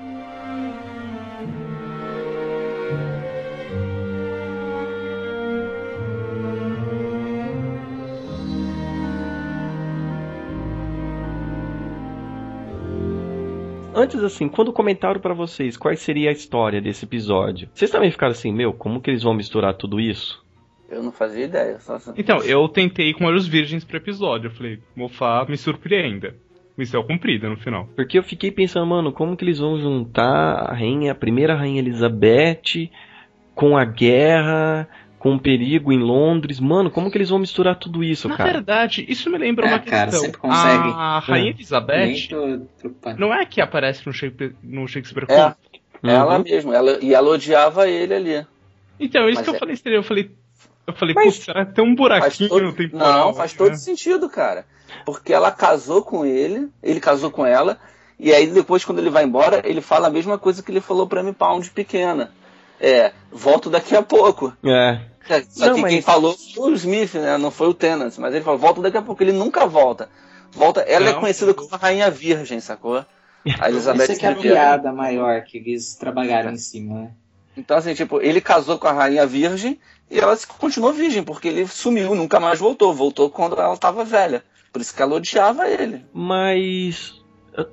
Antes, assim, quando comentaram pra vocês qual seria a história desse episódio, vocês também ficaram assim, como que eles vão misturar tudo isso? Eu não fazia ideia. Então, eu tentei com olhos virgens pro episódio. Eu falei, Moffat, me surpreenda. Missão cumprida no final. Porque eu fiquei pensando, mano, como que eles vão juntar a primeira rainha Elizabeth com a guerra, com o perigo em Londres. Mano, como que eles vão misturar tudo isso, cara? Na verdade, isso me lembra uma questão. Cara, sempre consegue. A rainha Elizabeth não é que aparece no Shakespeare Company? Ela mesma. Ela odiava ele ali. Então, isso que eu falei, eu falei, putz, será que tem um buraquinho no temporal? Não, faz todo sentido, cara. Porque ela casou com ele casou com ela, e aí depois, quando ele vai embora, ele fala a mesma coisa que ele falou pra M. Pound pequena. Volto daqui a pouco. Só que quem falou foi o Smith, né? Não foi o Tennant, mas ele falou, volto daqui a pouco. Ele nunca volta. Ela é conhecida como a Rainha Virgem, sacou? A Elizabeth. Essa que é a piada maior que eles trabalharam em cima, né? Então, assim, tipo, ele casou com a Rainha Virgem e ela continuou virgem, porque ele sumiu, nunca mais voltou. Voltou quando ela tava velha. Por isso que ela odiava ele. Mas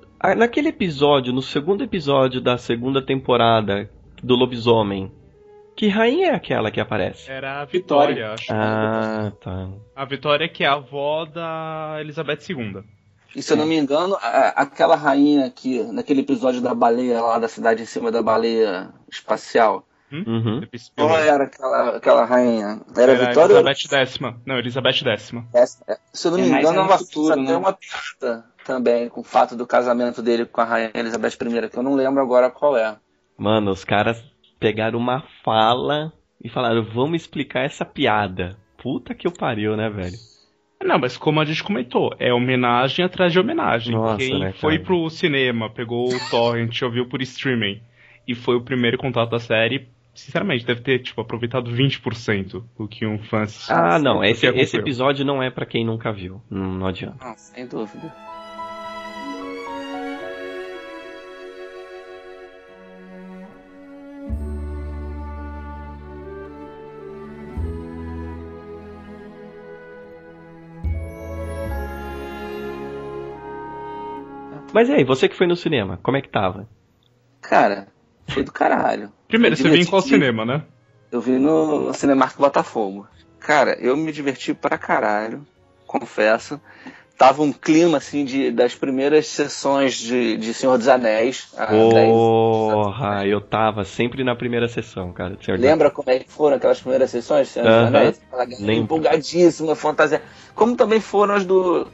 naquele episódio, no segundo episódio da segunda temporada do Lobisomem, Que rainha é aquela que aparece? Era a Vitória, acho. Ah, tá. A Vitória que é a avó da Elizabeth II. E se eu não me engano, aquela rainha que, naquele episódio da baleia lá, da cidade em cima da baleia espacial, qual era aquela rainha? Era a Vitória? Elizabeth X. Não, Elizabeth X. Se eu não me engano, ela fez até uma piada também com o fato do casamento dele com a rainha Elizabeth I, que eu não lembro agora qual é. Mano, os caras pegaram uma fala e falaram, vamos explicar essa piada. Puta que eu pariu, né, velho? Não, mas como a gente comentou, é homenagem atrás de homenagem. Nossa, Quem né, foi pro cinema, pegou o torrent, ouviu por streaming e foi o primeiro contato da série, sinceramente, deve ter aproveitado 20% do que um fã assistiu. Ah, não, esse episódio não é pra quem nunca viu, não adianta. Não, sem dúvida. Mas e aí, você que foi no cinema, como é que tava? Cara, foi do caralho. Primeiro, você viu em qual cinema, né? Eu vi no Cinemark Botafogo. Cara, eu me diverti pra caralho, confesso. Tava um clima, assim, das primeiras sessões de Senhor dos Anéis. Porra, eu tava sempre na primeira sessão, cara. Lembra como é que foram aquelas primeiras sessões de Senhor dos Anéis? Empolgadíssima, fantasia. Como também foram as do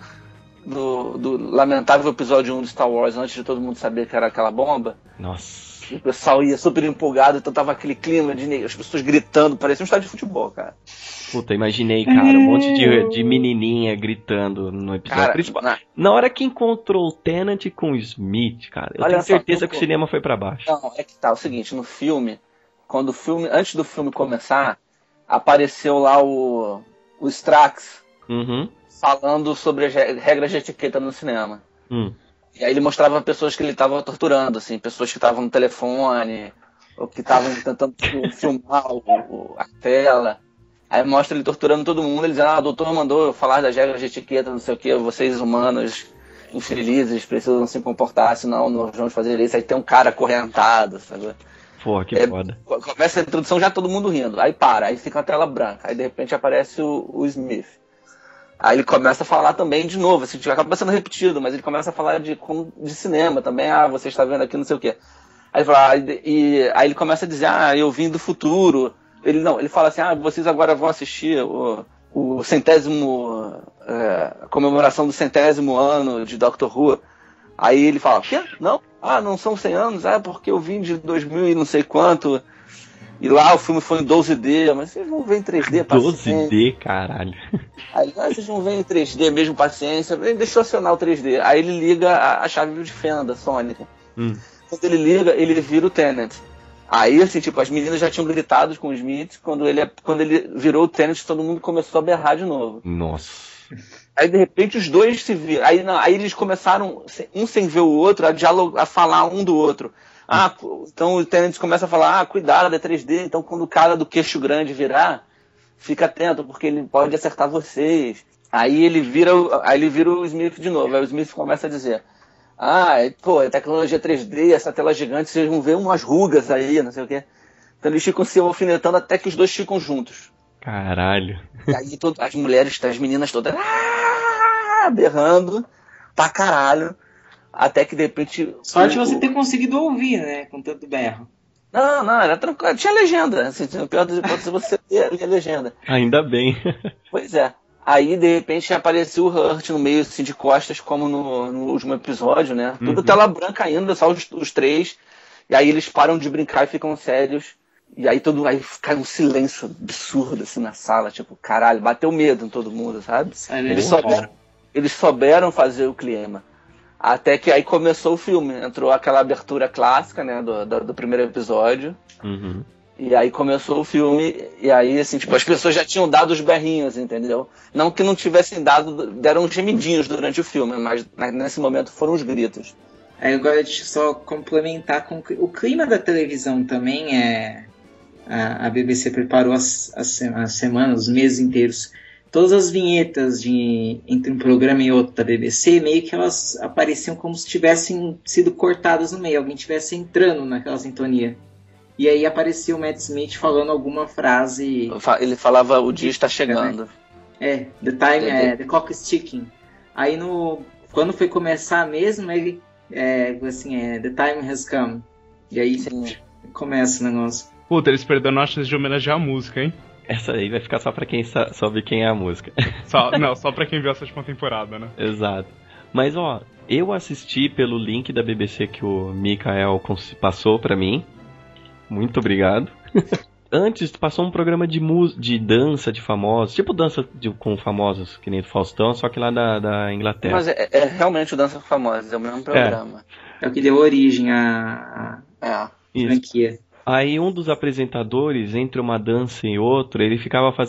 lamentável episódio 1 do Star Wars, antes de todo mundo saber que era aquela bomba. Nossa. O pessoal ia super empolgado, então tava aquele clima de as pessoas gritando, parecia um estádio de futebol, cara. Puta, imaginei, cara, um monte de menininha gritando no episódio. Cara, principal. Na hora que encontrou o Tennant com o Smith, cara, eu tenho certeza que o cinema foi pra baixo. Não, é que tá, é o seguinte, no filme, antes do filme começar, apareceu lá o Strax. Falando sobre as regras de etiqueta no cinema. E aí ele mostrava pessoas que ele estava torturando, assim, pessoas que estavam no telefone, ou que estavam tentando filmar a tela. Aí mostra ele torturando todo mundo, ele dizendo, o doutor mandou eu falar das regras de etiqueta, não sei o que, vocês humanos infelizes precisam se comportar, senão nós vamos fazer isso. Aí tem um cara acorrentado, sabe? Pô, que foda. Começa a introdução, já todo mundo rindo, aí para, aí fica a tela branca, aí de repente aparece o Smith. Aí ele começa a falar também de novo, assim, acaba sendo repetido, mas ele começa a falar de cinema também, você está vendo aqui não sei o quê. Aí ele fala, aí ele começa a dizer, eu vim do futuro. Ele fala assim, vocês agora vão assistir o 100º, comemoração do 100º ano de Doctor Who. Aí ele fala, quê? Não? Não são 100 anos? Porque eu vim de 2000 e não sei quanto. E lá o filme foi em 12D, mas vocês vão ver em 3D, paciência. 12D, caralho. Aí vocês vão ver em 3D mesmo, paciência. Deixa eu acionar o 3D. Aí ele liga a chave de fenda da Sônica. Quando ele liga, ele vira o Tennant. Aí, assim, as meninas já tinham gritado com o Smith. Quando ele virou o Tennant, todo mundo começou a berrar de novo. Nossa. Aí, de repente, os dois se viram. Aí eles começaram, um sem ver o outro, a falar um do outro. Então o Tennant começa a falar, cuidado, é 3D, então quando o cara do queixo grande virar, fica atento, porque ele pode acertar vocês. Aí ele vira o Smith de novo, aí o Smith começa a dizer, tecnologia 3D, essa tela gigante, vocês vão ver umas rugas aí, não sei o quê. Então eles ficam se alfinetando até que os dois ficam juntos. Caralho. E aí as meninas todas, berrando, pra caralho. Até que de repente... Sorte você ter conseguido ouvir, né? Com tanto berro. Não, era tranquilo. Tinha legenda. Assim, o pior das hipóteses é você ter a legenda. Ainda bem. Pois é. Aí, de repente, apareceu o Hurt no meio, assim, de costas, como no último episódio, né? Tudo tela branca ainda, só os três. E aí eles param de brincar e ficam sérios. E aí cai um silêncio absurdo, assim, na sala. Tipo, caralho, bateu medo em todo mundo, sabe? Eles souberam fazer o clima. Até que aí começou o filme, entrou aquela abertura clássica, né, do primeiro episódio. E aí começou o filme, e aí, assim, as pessoas já tinham dado os berrinhos, entendeu? Não que não tivessem deram uns gemidinhos durante o filme, mas nesse momento foram os gritos. Aí agora deixa eu só complementar com o clima da televisão também a BBC preparou as semanas, os meses inteiros. Todas as vinhetas entre um programa e outro da BBC, meio que elas apareciam como se tivessem sido cortadas no meio, alguém estivesse entrando naquela sintonia. E aí aparecia o Matt Smith falando alguma frase... Ele falava, o dia está chegando. The clock is ticking. Aí quando foi começar mesmo, ele the time has come. E aí começa o negócio. Puta, eles perderam a chance de homenagear a música, hein? Essa aí vai ficar só pra quem sabe quem é a música. Só pra quem viu a 7ª temporada, né? Exato. Mas, eu assisti pelo link da BBC que o Mikael passou pra mim. Muito obrigado. Antes passou um programa de dança de famosos, tipo dança com famosos, que nem do Faustão, só que lá da Inglaterra. Mas é realmente o Dança com Famosos, é o mesmo programa. É o que deu origem à franquia. Aí um dos apresentadores, entre uma dança e outra, ele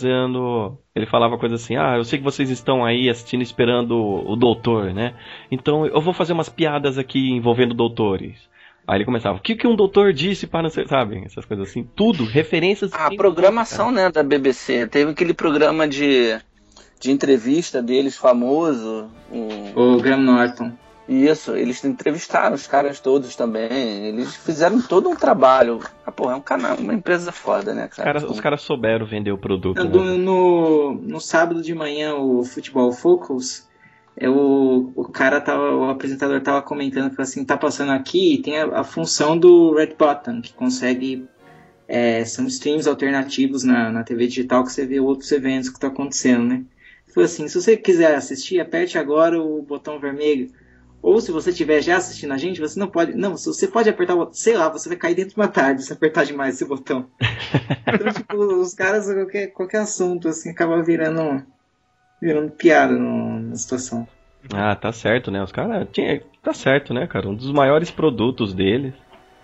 falava coisa assim, eu sei que vocês estão aí assistindo esperando o doutor, né? Então eu vou fazer umas piadas aqui envolvendo doutores. Aí ele começava, o que um doutor disse para não ser, sabe? Essas coisas assim, tudo, referências... A programação, né, da BBC, teve aquele programa de entrevista deles famoso. O Graham Norton. Isso, eles entrevistaram os caras todos também, eles fizeram todo um trabalho. É um canal, uma empresa foda, né, cara? Os caras souberam vender o produto. No sábado de manhã, o Football Focus, o apresentador tava comentando que assim, tá passando aqui, tem a função do Red Button, que consegue, são streams alternativos na TV digital que você vê outros eventos que estão acontecendo, né? Foi assim, se você quiser assistir, aperte agora o botão vermelho. Ou se você estiver já assistindo a gente, você não pode... Não, você pode apertar o botão... Sei lá, você vai cair dentro de uma tarde se apertar demais esse botão. Então, tipo, os caras, qualquer assunto, assim, acaba virando piada na situação. Tá certo, né? Os caras... Tá certo, né, cara? Um dos maiores produtos deles.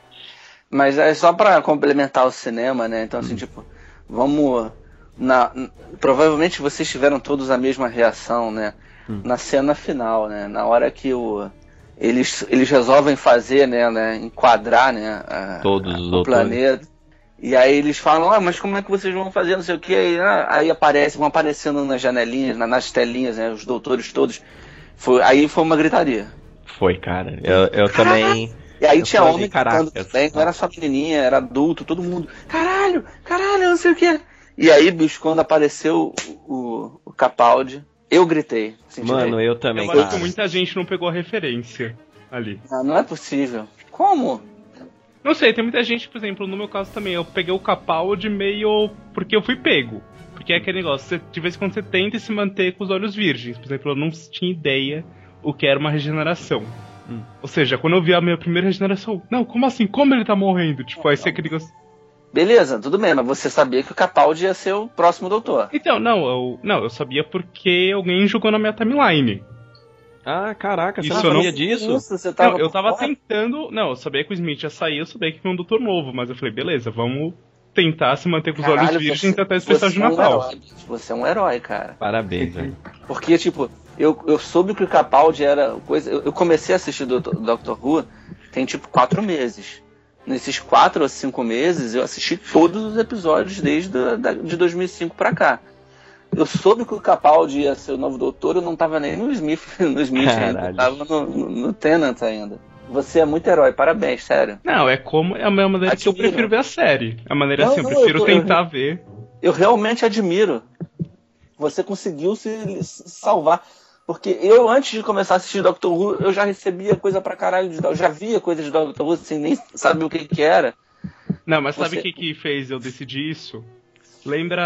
Mas é só pra complementar o cinema, né? Então, assim, tipo... Vamos... Provavelmente vocês tiveram todos a mesma reação, né? Na cena final, né? Na hora que eles resolvem fazer, né? Enquadrar, né? Todos os o planeta. E aí eles falam, mas como é que vocês vão fazer, não sei o que. Aí vão aparecendo nas janelinhas, nas telinhas, né? Os doutores todos. Aí foi uma gritaria. Foi, cara. Eu também... E aí tinha homem cantando também, não era só menininha, era adulto, todo mundo. Caralho, não sei o que. E aí, bicho, quando apareceu o Capaldi... Eu gritei. Mano, eu também. Eu acho que muita gente não pegou a referência ali. Não é possível. Como? Não sei, tem muita gente, por exemplo, no meu caso também, eu peguei o Capaldi meio porque eu fui pego. Porque é aquele negócio, de vez em quando você tenta se manter com os olhos virgens. Por exemplo, eu não tinha ideia o que era uma regeneração. Ou seja, quando eu vi a minha primeira regeneração, não, como assim? Como ele tá morrendo? Tipo, aí você aquele negócio... Beleza, tudo bem, mas você sabia que o Capaldi ia ser o próximo doutor. Então, eu sabia porque alguém jogou na minha timeline. Caraca, você não sabia disso? Eu tava tentando... Não, eu sabia que o Smith ia sair, eu sabia que foi um doutor novo, mas eu falei, beleza, vamos tentar se manter com os olhos virgens até esse especial de Natal. Você é um herói, cara. Parabéns, velho. Porque, tipo, eu soube que o Capaldi era coisa... Eu comecei a assistir o Doctor Who tem, tipo, 4 meses. Nesses 4 ou 5 meses, eu assisti todos os episódios desde de 2005 pra cá. Eu soube que o Capaldi ia ser o novo doutor, eu não tava nem no Smith ainda, eu tava no Tennant ainda. Você é muito herói, parabéns, sério. Não, é a mesma maneira que eu prefiro ver a série. A maneira assim, eu prefiro tentar ver. Eu realmente admiro. Você conseguiu se salvar. Porque eu, antes de começar a assistir Doctor Who, eu já recebia coisa pra caralho eu já via coisa de Doctor Who, sem nem saber o que era. Não, mas sabe o que fez eu decidir isso? Lembra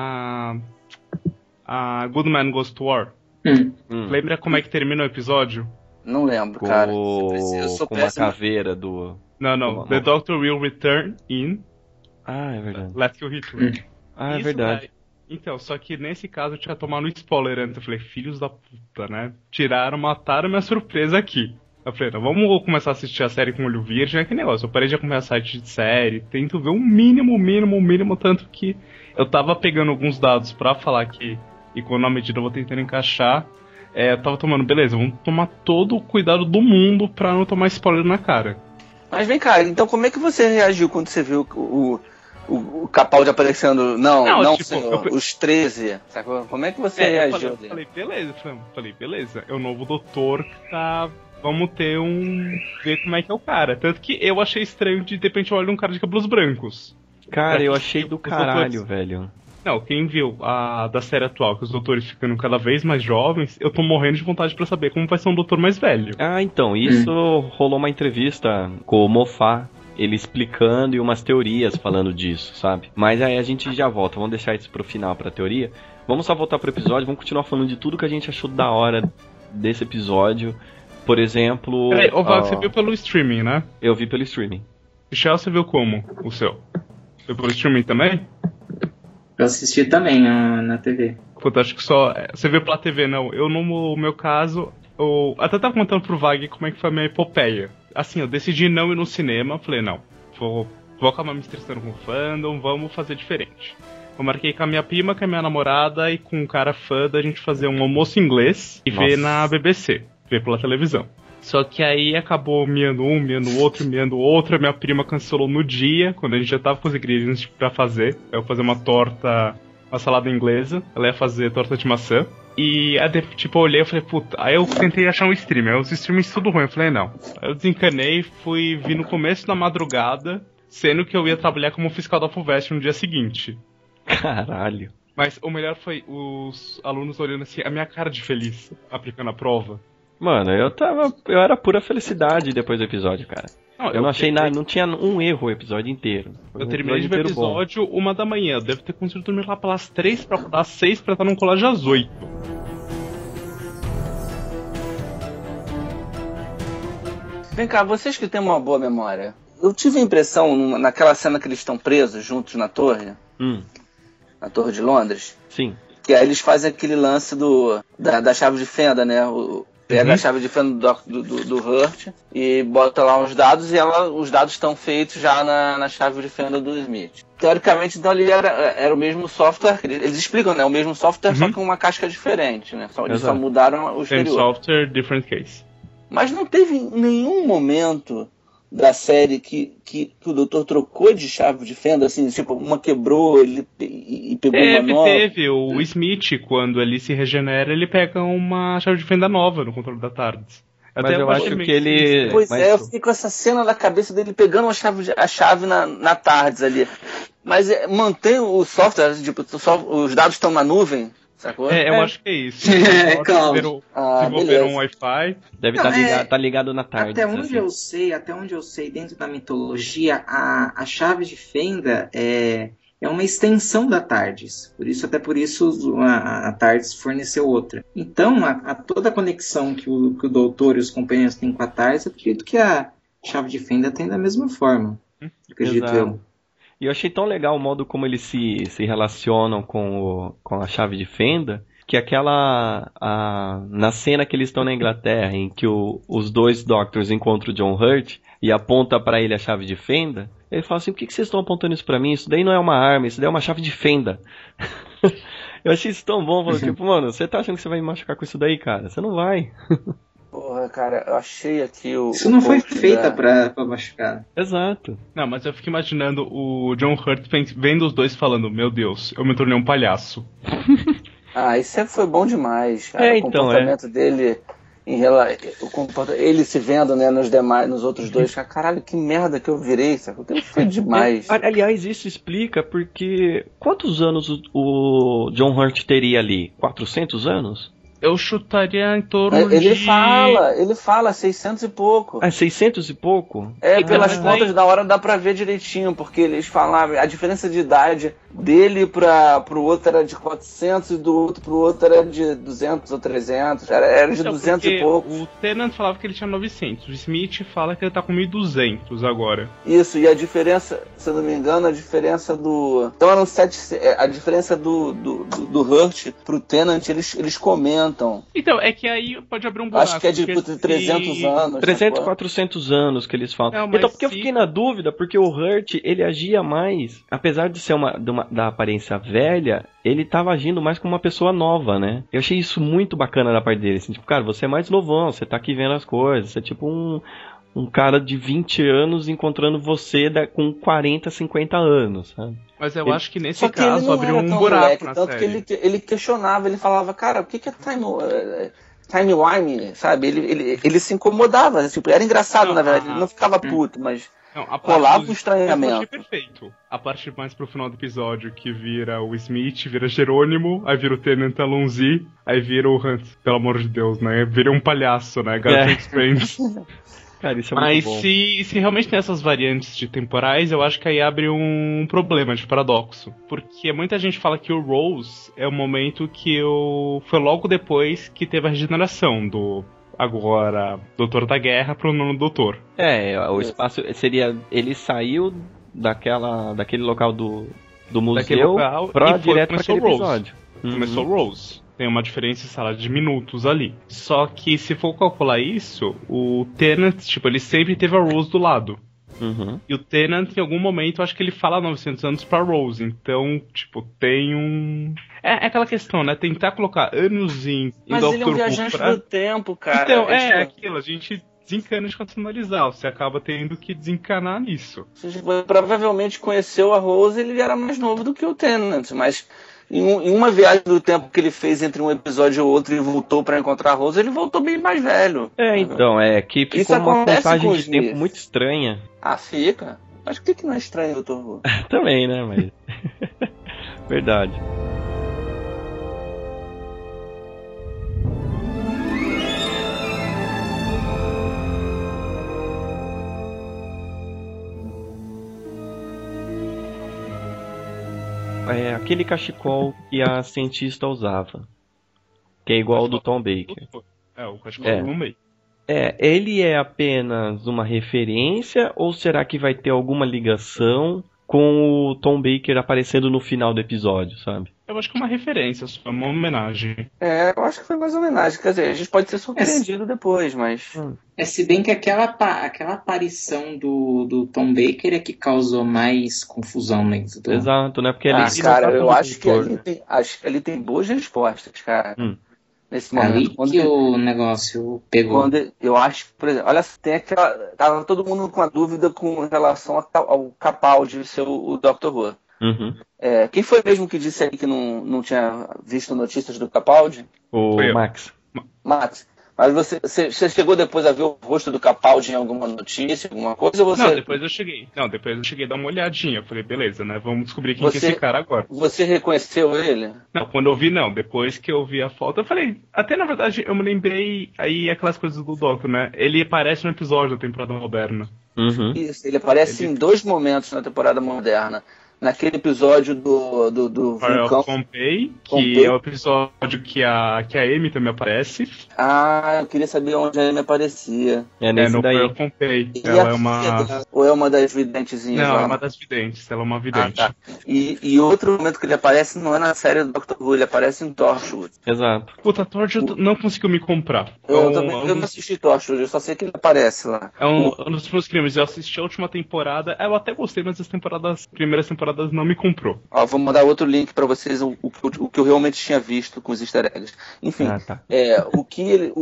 a Good Man Goes to War? Lembra como é que termina o episódio? Não lembro, cara. Com uma caveira do... Não. The Doctor will return in... é verdade. Let's Kill Hitler. É verdade. Então, só que nesse caso eu tinha tomado um spoiler antes. Eu falei, filhos da puta, né? Mataram minha surpresa aqui. Eu falei, não, vamos começar a assistir a série com olho virgem. É que negócio, eu parei de acompanhar site de série, tento ver o mínimo, tanto que eu tava pegando alguns dados pra falar que, e com a medida eu vou tentando encaixar, eu tava tomando, beleza, vamos tomar todo o cuidado do mundo pra não tomar spoiler na cara. Mas vem cá, então como é que você reagiu quando você viu o Capaldi aparecendo? Não, tipo, senhor, os 13. Sabe? Como é que você reagiu? Falei, beleza, é o novo doutor que tá vamos ter ver como é que é o cara. Tanto que eu achei estranho de repente eu olho um cara de cabelos brancos. Cara, eu achei do caralho, velho. Não, quem viu a da série atual, que os doutores ficando cada vez mais jovens, eu tô morrendo de vontade pra saber como vai ser um doutor mais velho. Ah, então, isso rolou uma entrevista com o Moffat, ele explicando e umas teorias falando disso, sabe? Mas aí a gente já volta, vamos deixar isso pro final, pra teoria. Vamos só voltar pro episódio, vamos continuar falando de tudo que a gente achou da hora desse episódio. Por exemplo... Peraí, você viu pelo streaming, né? Eu vi pelo streaming. Michel, você viu como? O seu? Viu pelo streaming também? Eu assisti também na TV. Puta, acho que só... Você viu pela TV, não. Eu, no meu caso, eu até tava contando pro Wagner como é que foi a minha epopeia. Assim, eu decidi não ir no cinema. Falei, não, vou acabar me estressando com o fandom, vamos fazer diferente. Eu marquei com a minha prima, com a minha namorada e com um cara fã da gente fazer um almoço inglês e ver na BBC, ver pela televisão. Só que aí acabou miando um, miando outro, a minha prima cancelou no dia, quando a gente já tava com os ingredientes pra fazer. Eu ia fazer uma salada inglesa, ela ia fazer torta de maçã. E aí, tipo, eu olhei e falei, puta, aí eu tentei achar um streamer, os streamers tudo ruim, eu falei, não. Aí eu desencanei, vi no começo da madrugada, sendo que eu ia trabalhar como fiscal da FUVEST no dia seguinte. Caralho. Mas o melhor foi os alunos olhando assim, a minha cara de feliz, aplicando a prova. Mano, eu era pura felicidade depois do episódio, cara. Eu não achei nada, não tinha um erro o episódio inteiro. Eu terminei de ver o episódio 1 da manhã, eu devo ter conseguido dormir lá pelas 3 pra acordar às 6 pra estar num colégio às 8. Vem cá, vocês que têm uma boa memória, eu tive a impressão, naquela cena que eles estão presos juntos na torre, na Torre de Londres, sim, que aí eles fazem aquele lance da chave de fenda, né? Pega a chave de fenda do Hurt e bota lá os dados, e os dados estão feitos já na chave de fenda do Smith. Teoricamente, então, ali era o mesmo software, eles explicam, né? O mesmo software, só com uma casca diferente, né? Eles só mudaram o exterior. Same software, different case. Mas não teve nenhum momento da série que o doutor trocou de chave de fenda, assim, tipo, uma quebrou e pegou uma nova. Teve. O Smith, quando ele se regenera, ele pega uma chave de fenda nova no controle da TARDIS. Mas eu acho que ele... Pois eu fiquei com essa cena na cabeça dele pegando a chave na TARDIS ali. Mas mantém o software, tipo, os dados estão na nuvem, sacou? Eu acho que é isso. Claro. Desenvolveram um Wi-Fi. Deve estar ligado na TARDIS. Até onde eu sei, dentro da mitologia, a chave de fenda é uma extensão da TARDIS. Por isso a TARDIS forneceu outra. Então, toda a conexão que o doutor e os companheiros têm com a TARDIS, eu acredito que a chave de fenda tem da mesma forma. Acredito eu. E eu achei tão legal o modo como eles se relacionam com a chave de fenda, que na cena que eles estão na Inglaterra, em que os dois Doctors encontram o John Hurt e aponta pra ele a chave de fenda, ele fala assim, por que vocês estão apontando isso pra mim? Isso daí não é uma arma, isso daí é uma chave de fenda. Eu achei isso tão bom, tipo, mano, você tá achando que você vai me machucar com isso daí, cara? Você não vai. Porra, cara, eu achei aqui Isso não foi feita pra machucar. Exato. Não, mas eu fico imaginando o John Hurt vendo os dois falando, meu Deus, eu me tornei um palhaço. Isso foi bom demais, cara. O comportamento dele, ele se vendo, né, nos outros dois, caralho, que merda que eu virei, sabe? Foi demais. Aliás, isso explica porque quantos anos o John Hurt teria ali? 400 anos? Eu chutaria em torno de... Ele fala 600 e pouco. 600 e pouco? Pelas contas da hora dá pra ver direitinho, porque eles falavam, a diferença de idade dele pro outro era de 400 e do outro pro outro era de 200 ou 300, era de 200 e pouco. O Tennant falava que ele tinha 900, o Smith fala que ele tá com 1.200 agora. Isso, e a diferença, se eu não me engano, a diferença então eram 7, a diferença do Hurt pro Tennant, eles comentam. Então, é que aí pode abrir um buraco. Acho que é de 300 anos. 300, 400 anos que eles falam. Então, porque eu fiquei na dúvida, porque o Hurt, ele agia mais, apesar de ser da aparência velha, ele tava agindo mais como uma pessoa nova, né? Eu achei isso muito bacana da parte dele, assim, tipo, cara, você é mais novão, você tá aqui vendo as coisas, você é tipo um cara de 20 anos encontrando você com 40, 50 anos, sabe? Mas eu acho que nesse caso abriu um buraco na série. Tanto que ele questionava, ele falava, cara, o que é timewime, sabe? Ele se incomodava, tipo, era engraçado, na verdade, ele não ficava puto, mas rolava um estranhamento. Eu achei perfeito. A parte mais pro final do episódio, que vira o Smith, vira Jerônimo, aí vira o Tenant Alonzi, aí vira o Hunt, pelo amor de Deus, né? Vira um palhaço, né? Garfield Friends. Cara, isso é muito bom. Mas se realmente tem essas variantes de temporais, eu acho que aí abre um problema de paradoxo. Porque muita gente fala que o Rose é o momento que foi logo depois que teve a regeneração do agora Doutor da Guerra pro nono Doutor. O espaço seria... Ele saiu daquele local do museu pra direto pra aquele episódio. Começou o Rose. Tem uma diferença, sei lá, de minutos ali. Só que se for calcular isso, o Tennant, tipo, ele sempre teve a Rose do lado. E o Tennant, em algum momento, acho que ele fala 900 anos pra Rose. Então, tipo, tem um... É aquela questão, né? Tentar colocar anos em Mas Doctor ele é um viajante do tempo, cara. Então, aquilo, a gente desencana de contextualizar. Você acaba tendo que desencanar nisso. Você provavelmente conheceu a Rose, ele era mais novo do que o Tennant, mas... Em uma viagem do tempo que ele fez entre um episódio e outro e voltou pra encontrar a Rose, ele voltou bem mais velho. Então, que ficou uma contagem de tempo muito estranha. Ah, fica. Mas por que não é estranho, Dr. Who? Também, né, mas... Verdade. É aquele cachecol que a cientista usava. Que é igual ao do Tom Baker. O cachecol do Tom Baker. Ele é apenas uma referência ou será que vai ter alguma ligação com o Tom Baker aparecendo no final do episódio, sabe? Eu acho que é uma referência, só uma homenagem. Eu acho que foi mais homenagem. Quer dizer, a gente pode ser surpreendido depois, mas... Se bem que aquela aparição do Tom Baker é que causou mais confusão dentro do... Exato, né? Porque ele cara, eu acho que ali tem boas respostas, cara. Nesse momento. Ali que o negócio pegou. Eu acho, por exemplo, olha, tem aquela... Tava todo mundo com a dúvida com relação ao Capaldi ser o Dr. Who. Quem foi mesmo que disse aí que não tinha visto notícias do Capaldi? O Max. Mas você chegou depois a ver o rosto do Capaldi em alguma notícia, alguma coisa? Ou você... Não, depois eu cheguei a dar uma olhadinha. Eu falei, beleza, né? Vamos descobrir quem que é esse cara agora. Você reconheceu ele? Não, quando eu vi, não. Depois que eu vi a foto, eu falei... Até, na verdade, eu me lembrei aí aquelas coisas do Doctor, né? Ele aparece no episódio da temporada moderna. Isso, ele aparece em 2 momentos na temporada moderna. Naquele episódio do vulcão. Pompeii, que é o episódio que a Amy também aparece. Eu queria saber onde a Amy aparecia. Nesse no daí. Pompeii. Ela é uma... Ou é uma das videntezinhas? Não, é uma das videntes. Ela é uma vidente. Tá. E outro momento que ele aparece não é na série do Dr. Who, ele aparece em Torchwood. Exato. Puta, Torchwood não conseguiu me comprar. Eu não assisti Torchwood, eu só sei que ele aparece lá. É um dos meus crimes. Eu assisti a última temporada, eu até gostei, mas as primeiras temporadas não me comprou. Vou mandar outro link pra vocês, o que eu realmente tinha visto com os easter eggs. Enfim, o que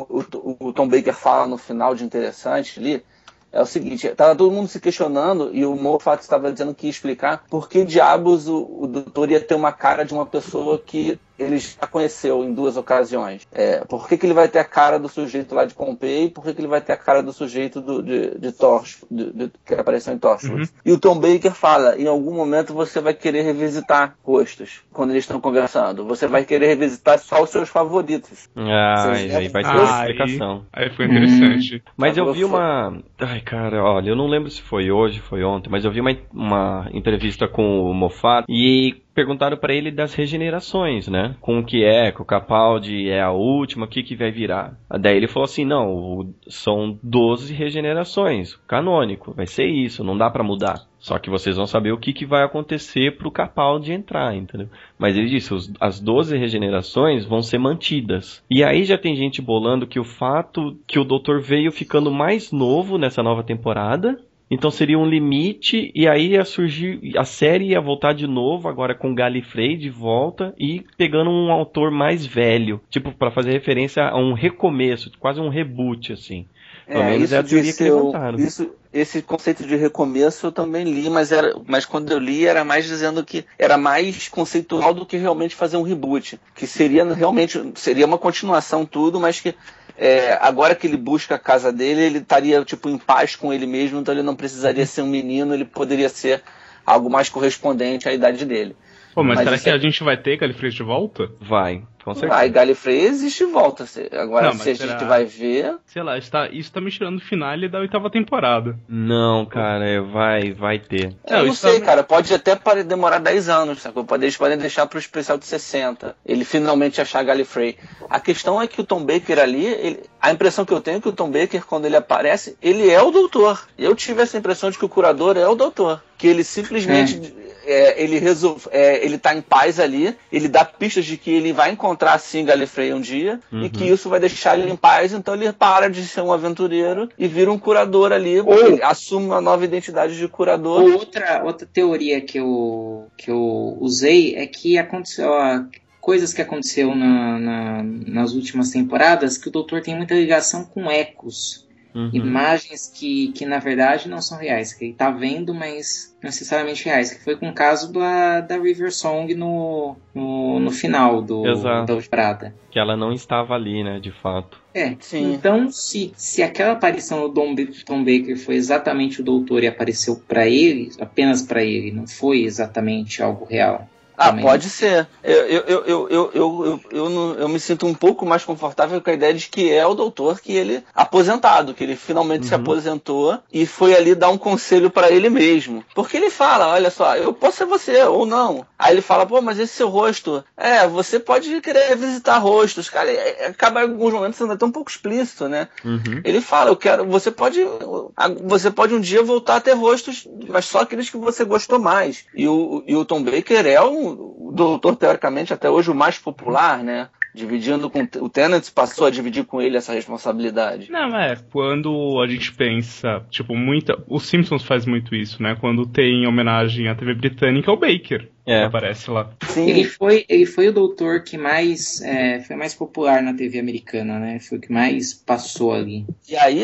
o Tom Baker fala no final de interessante ali é o seguinte, tava todo mundo se questionando e o Moffat estava dizendo que ia explicar por que diabos o doutor ia ter uma cara de uma pessoa que ele já conheceu em 2 ocasiões. Por que ele vai ter a cara do sujeito lá de Pompeii e por que ele vai ter a cara do sujeito de Torchwood, que apareceu em Torchwood. E o Tom Baker fala, em algum momento você vai querer revisitar rostos quando eles estão conversando. Você vai querer revisitar só os seus favoritos. Aí vai ter uma explicação. Aí foi interessante. Mas eu vi uma... Ai, cara, olha, eu não lembro se foi hoje, foi ontem, mas eu vi uma entrevista com o Moffat e perguntaram pra ele das regenerações, né? Com o que o Capaldi é a última, o que vai virar? Daí ele falou assim, não, são 12 regenerações, canônico, vai ser isso, não dá pra mudar. Só que vocês vão saber o que vai acontecer pro Capaldi entrar, entendeu? Mas ele disse, as 12 regenerações vão ser mantidas. E aí já tem gente bolando que o fato que o Doutor veio ficando mais novo nessa nova temporada... Então seria um limite, e aí ia surgir, a série ia voltar de novo, agora com Gallifrey de volta, e pegando um autor mais velho, tipo, para fazer referência a um recomeço, quase um reboot, assim. Pelo menos é a teoria que levantaram. Esse conceito de recomeço eu também li, mas quando eu li era mais dizendo que era mais conceitual do que realmente fazer um reboot. Que seria uma continuação tudo, mas que agora que ele busca a casa dele, ele estaria tipo em paz com ele mesmo, então ele não precisaria ser um menino, ele poderia ser algo mais correspondente à idade dele. Pô, mas será que a gente vai ter Gallifrey de volta? Vai, com certeza. Vai, Gallifrey existe e volta. Agora, não, se a gente vai ver... Sei lá, isso tá me tirando o finale da 8ª temporada. Não, cara, vai ter. Eu não sei, cara, pode até demorar 10 anos, sacou? Eles podem deixar pro especial de 60. Ele finalmente achar Gallifrey. A questão é que o Tom Baker ali, a impressão que eu tenho é que o Tom Baker, quando ele aparece, ele é o doutor. Eu tive essa impressão de que o curador é o doutor. Que ele simplesmente... ele tá em paz ali, ele dá pistas de que ele vai encontrar sim Gallifrey um dia, e que isso vai deixar ele em paz, então ele para de ser um aventureiro e vira um curador ali, ele assume uma nova identidade de curador. Outra teoria que eu usei é que aconteceu coisas que aconteceu nas últimas temporadas, que o Doutor tem muita ligação com ecos. Imagens que na verdade não são reais, que ele tá vendo, mas não necessariamente reais, que foi com o caso da River Song no final da temporada. Que ela não estava ali, né, de fato. Sim. Então se aquela aparição do Tom Baker foi exatamente o Doutor e apareceu para ele, apenas para ele, não foi exatamente algo real. Também. Pode ser. Eu me sinto um pouco mais confortável com a ideia de que é o doutor que ele aposentado, que ele finalmente se aposentou e foi ali dar um conselho pra ele mesmo. Porque ele fala, olha só, eu posso ser você ou não. Aí ele fala, pô, mas esse seu rosto, você pode querer visitar rostos, cara, acaba em alguns momentos sendo até um pouco explícito, né? Ele fala, você pode um dia voltar a ter rostos, mas só aqueles que você gostou mais. E o Tom Baker é o doutor, teoricamente, até hoje o mais popular, né? Dividindo com o Tennant, passou a dividir com ele essa responsabilidade. Não, quando a gente pensa, tipo, os Simpsons faz muito isso, né? Quando tem homenagem à TV britânica, é o Baker que aparece lá. Sim. Ele foi o doutor que foi mais popular na TV americana, né? Foi o que mais passou ali. E aí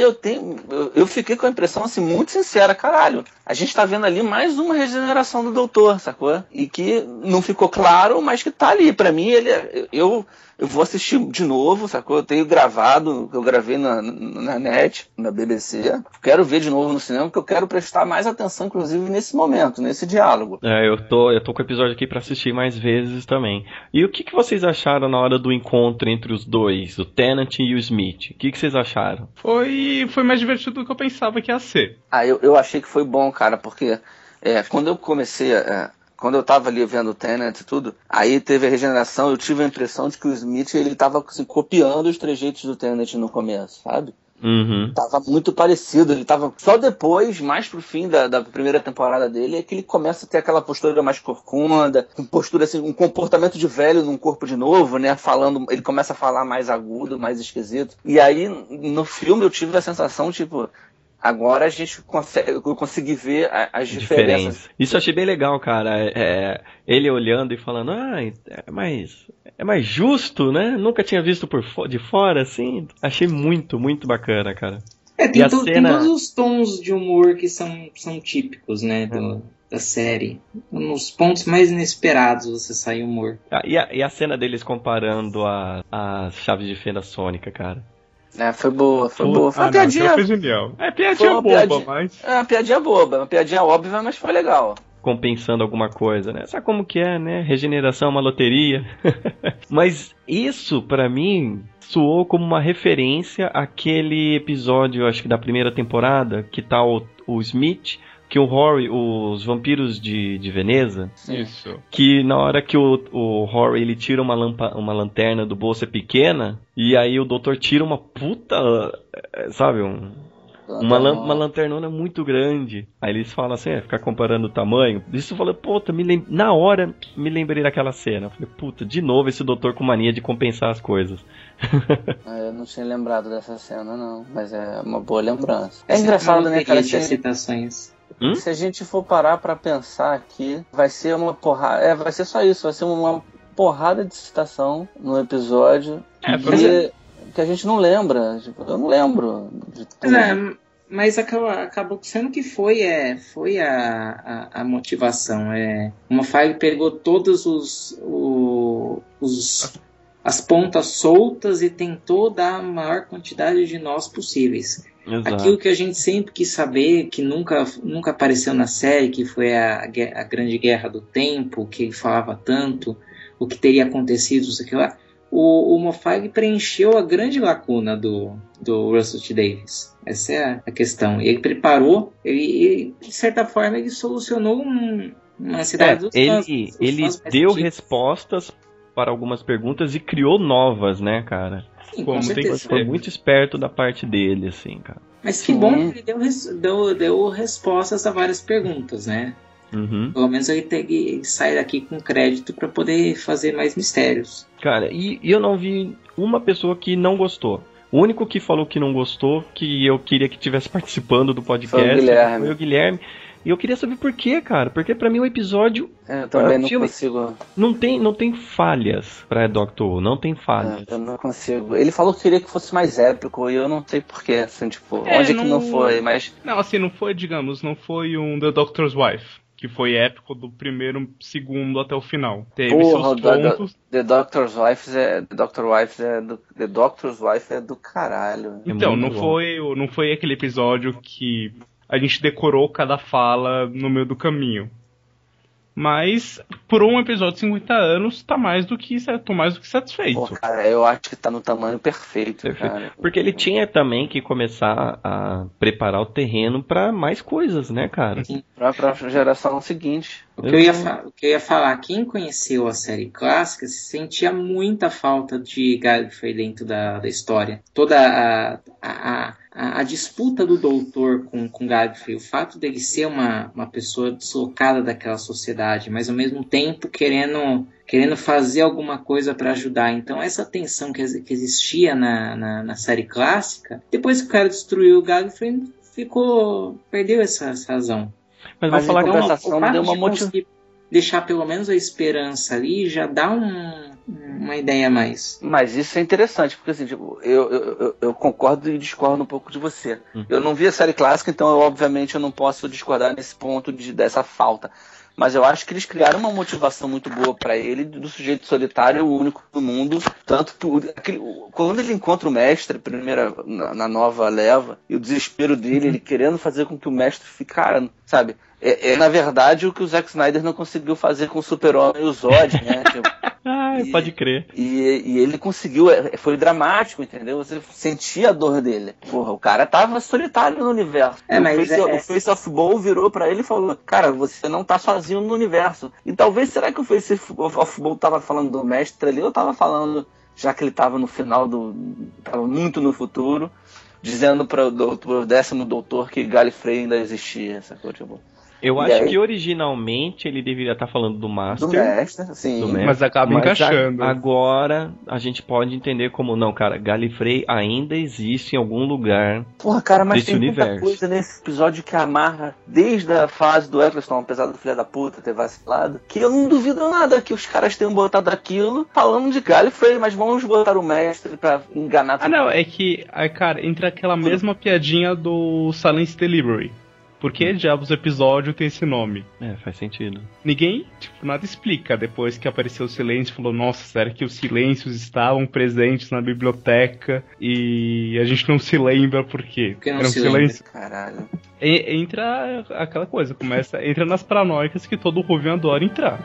eu fiquei com a impressão, assim, muito sincera, caralho, a gente tá vendo ali mais uma regeneração do doutor, sacou? E que não ficou claro, mas que tá ali. Pra mim, eu vou assistir de novo, sacou? Eu tenho gravado, eu gravei na net, na BBC. Quero ver de novo no cinema, porque eu quero prestar mais atenção, inclusive, nesse momento, nesse diálogo. Eu tô com o episódio aqui pra assistir mais vezes também. E o que vocês acharam na hora do encontro entre os dois, o Tennant e o Smith? O que vocês acharam? Foi mais divertido do que eu pensava que ia ser. Eu achei que foi bom, cara, porque quando eu comecei quando eu tava ali vendo o Tennant e tudo, aí teve a regeneração, eu tive a impressão de que o Smith, ele tava assim, copiando os trejeitos do Tennant no começo, sabe? Tava muito parecido, ele tava só depois, mais pro fim da primeira temporada dele, é que ele começa a ter aquela postura mais corcunda, postura assim, um comportamento de velho num corpo de novo, né, ele começa a falar mais agudo, mais esquisito, e aí no filme eu tive a sensação, tipo, agora a gente eu consegui ver as diferenças. Isso eu achei bem legal, cara. Ele olhando e falando, é mais justo, né? Nunca tinha visto de fora, assim. Achei muito, muito bacana, cara. Tem todos os tons de humor que são típicos, né, da série. Nos pontos mais inesperados você sai humor. E a cena deles comparando as chaves de fenda sônica, cara. Foi boa. Foi uma piadinha. Foi genial. Piadinha boba, mas... uma piadinha boba, uma piadinha óbvia, mas foi legal. Compensando alguma coisa, né? Sabe como que é, né? Regeneração é uma loteria. Mas isso, pra mim, soou como uma referência àquele episódio, acho que da primeira temporada, que tá o Smith... que o Rory, os vampiros de Veneza, isso, que na hora que o Rory ele tira uma lanterna do bolso pequena, e aí o doutor tira uma puta, sabe, uma lanternona muito grande. Aí eles falam assim, ficar comparando o tamanho. Isso eu falei, puta, na hora me lembrei daquela cena. Eu falei, puta, de novo esse doutor com mania de compensar as coisas. Eu não tinha lembrado dessa cena, não, mas é uma boa lembrança. É engraçado, né, cara? Citações. Se a gente for parar pra pensar aqui, vai ser uma porrada. Vai ser só isso, vai ser uma porrada de citação no episódio que a gente não lembra. Tipo, eu não lembro de tudo. Mas acabou sendo que foi a motivação. O Moffat pegou todos as pontas soltas e tentou dar a maior quantidade de nós possíveis. Exato. Aquilo que a gente sempre quis saber, que nunca apareceu na série, que foi a Grande Guerra do Tempo, que ele falava tanto, o que teria acontecido, isso aqui lá. O Moffat preencheu a grande lacuna do Russell T. Davies. Essa é a questão. Ele preparou, de certa forma, ele solucionou uma cidade dos fãs. Ele deu respostas para algumas perguntas e criou novas, né, cara? Sim, com certeza. Foi muito esperto da parte dele, assim, cara. Mas que bom que ele deu respostas a várias perguntas, né? Uhum. Pelo menos ele sai daqui com crédito para poder fazer mais mistérios. Cara, e eu não vi uma pessoa que não gostou. O único que falou que não gostou, que eu queria que estivesse participando do podcast, foi o Guilherme. E eu queria saber por quê, cara. Porque pra mim o episódio... Eu também não consigo... Não tem falhas pra Doctor Who, não tem falhas. Eu não consigo. Ele falou que queria que fosse mais épico, e eu não sei porquê, assim, tipo... onde que não foi, mas... Não, assim, não foi, digamos, não foi um The Doctor's Wife, que foi épico do primeiro, segundo até o final. Teve seus pontos... The Doctor's Wife é do caralho. Então, não foi aquele episódio que... a gente decorou cada fala no meio do caminho. Mas, por um episódio de 50 anos, tô mais do que satisfeito. Pô, cara, eu acho que tá no tamanho perfeito. Cara. Porque ele tinha também que começar a preparar o terreno pra mais coisas, né, cara? Sim, pra geração seguinte. O que eu ia falar, quem conheceu a série clássica se sentia muita falta de Gallifrey dentro da história. Toda a disputa do doutor com Gallifrey, o fato dele ser uma pessoa deslocada daquela sociedade, mas ao mesmo tempo querendo fazer alguma coisa para ajudar. Então essa tensão que existia na série clássica, depois que o cara destruiu o Gallifrey, perdeu essa razão. Mas vou falar que não deu uma motivação. Deixar pelo menos a esperança ali já dá uma ideia a mais. Mas isso é interessante, porque assim, tipo, eu concordo e discordo um pouco de você. Eu não vi a série clássica, então obviamente eu não posso discordar nesse ponto dessa falta. Mas eu acho que eles criaram uma motivação muito boa pra ele, do sujeito solitário, o único do mundo. Tanto que quando ele encontra o mestre, na nova leva, e o desespero dele, ele querendo fazer com que o mestre ficara, sabe? Na verdade o que o Zack Snyder não conseguiu fazer com o Super-Homem e o Zod, né? Pode crer. E ele conseguiu, foi dramático, entendeu? Você sentia a dor dele. Porra, o cara tava solitário no universo. O Face of Bowl virou pra ele e falou: cara, você não tá sozinho no universo. E talvez, será que o Face of Bowl tava falando do mestre ali, ou tava falando, já que ele tava no final tava muito no futuro, dizendo pro 10º doutor que Gallifrey ainda existia, sacou? Tipo... Eu acho que originalmente ele deveria estar falando do Master. Do Mestre, sim. Mas acaba encaixando. Agora a gente pode entender como, não, cara, Gallifrey ainda existe em algum lugar. Porra, cara, mas tem universo. Muita coisa nesse episódio que amarra desde a fase do Eccleston, apesar do filho da puta ter vacilado, que eu não duvido nada que os caras tenham botado aquilo falando de Gallifrey, mas vamos botar o Mestre pra enganar todo mundo. Não, é que, cara, entra aquela mesma piadinha do Silence Delivery. Por que diabos o episódio tem esse nome? Faz sentido. Ninguém, nada explica. Depois que apareceu o silêncio, falou, nossa, será que os silêncios estavam presentes na biblioteca e a gente não se lembra por quê? Porque não se lembra, caralho. Entra aquela coisa, entra nas paranoicas que todo Whovian adora entrar.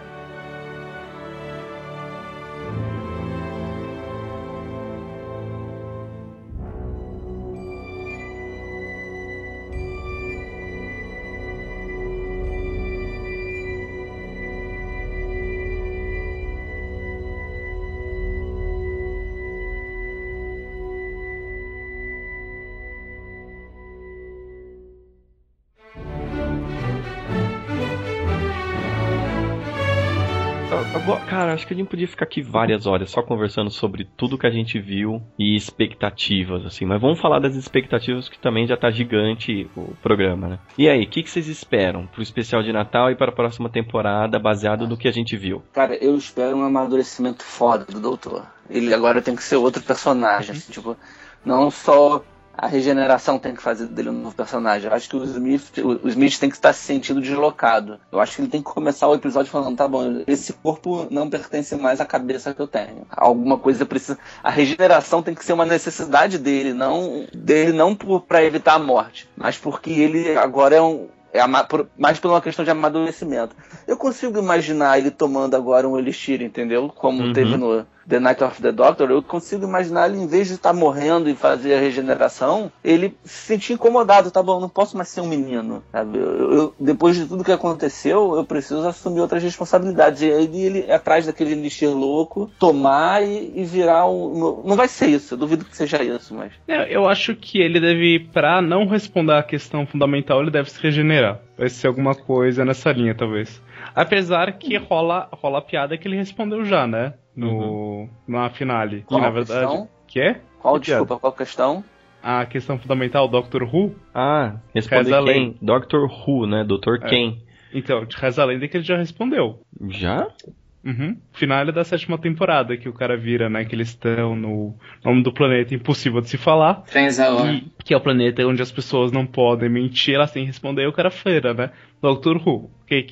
Cara, acho que a gente podia ficar aqui várias horas só conversando sobre tudo que a gente viu e expectativas, assim. Mas vamos falar das expectativas, que também já tá gigante o programa, né? E aí, o que vocês esperam pro especial de Natal e para a próxima temporada, baseado no que a gente viu? Cara, eu espero um amadurecimento foda do Doutor. Ele agora tem que ser outro personagem, assim, tipo, não só a regeneração tem que fazer dele um novo personagem. Eu acho que o Smith tem que estar se sentindo deslocado. Eu acho que ele tem que começar o episódio falando, tá bom, esse corpo não pertence mais à cabeça que eu tenho. Alguma coisa precisa... A regeneração tem que ser uma necessidade dele, não para evitar a morte, mas porque ele agora mais por uma questão de amadurecimento. Eu consigo imaginar ele tomando agora um elixir, entendeu? Como teve no The Night of the Doctor. Eu consigo imaginar ele, em vez de estar morrendo e fazer a regeneração, ele se sentir incomodado. Tá bom, não posso mais ser um menino, sabe? Depois de tudo que aconteceu, eu preciso assumir outras responsabilidades. E aí ele atrás daquele elixir louco, tomar e virar um... Não vai ser isso, eu duvido que seja isso, mas... Eu acho que ele deve, pra não responder a questão fundamental, ele deve se regenerar. Vai ser alguma coisa nessa linha, talvez. Apesar que rola a piada que ele respondeu já, né? Na finale. Qual na verdade. Questão? Que? Desculpa, qual questão? A questão fundamental, Doctor Who. Respondeu quem? Doctor Who, né? Dr. Quem? Então, reza a lenda que ele já respondeu. Já? Finale da 7ª temporada, que o cara vira, né, que eles estão no nome do planeta impossível de se falar. Transalor. Que é o planeta onde as pessoas não podem mentir, elas têm que responder, e o cara feira, né? Doctor Who.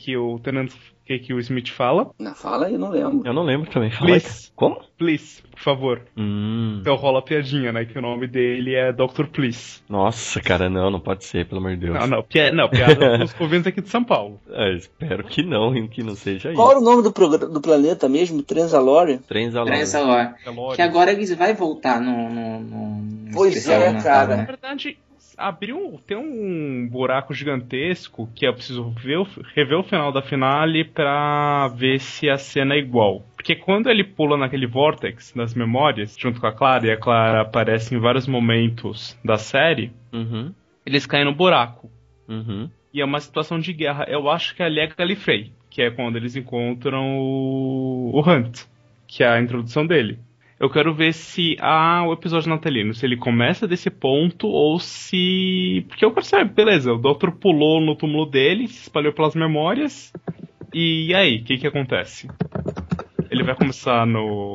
O que o Smith fala? Não, fala aí, não lembro. Eu não lembro também. Fala Please. Aí. Como? Please, por favor. Então rola a piadinha, né? Que o nome dele é Dr. Please. Nossa, cara, não pode ser, pelo amor de Deus. Não, piada dos ouvintes aqui de São Paulo. Espero que não seja isso. Qual era o nome do planeta mesmo? Transalor? Transalor. Que agora eles vai voltar no Pois é, cara. Na verdade... tem um buraco gigantesco que eu preciso rever o final da finale pra ver se a cena é igual. Porque quando ele pula naquele vórtex das memórias, junto com a Clara, e a Clara aparece em vários momentos da série, eles caem no buraco. E é uma situação de guerra. Eu acho que ali é Gallifrey, que é quando eles encontram o Hunt, que é a introdução dele. Eu quero ver se o episódio natalino, se ele começa desse ponto ou se... Porque eu quero saber, beleza, o Doutor pulou no túmulo dele, se espalhou pelas memórias, e aí, o que acontece? Ele vai começar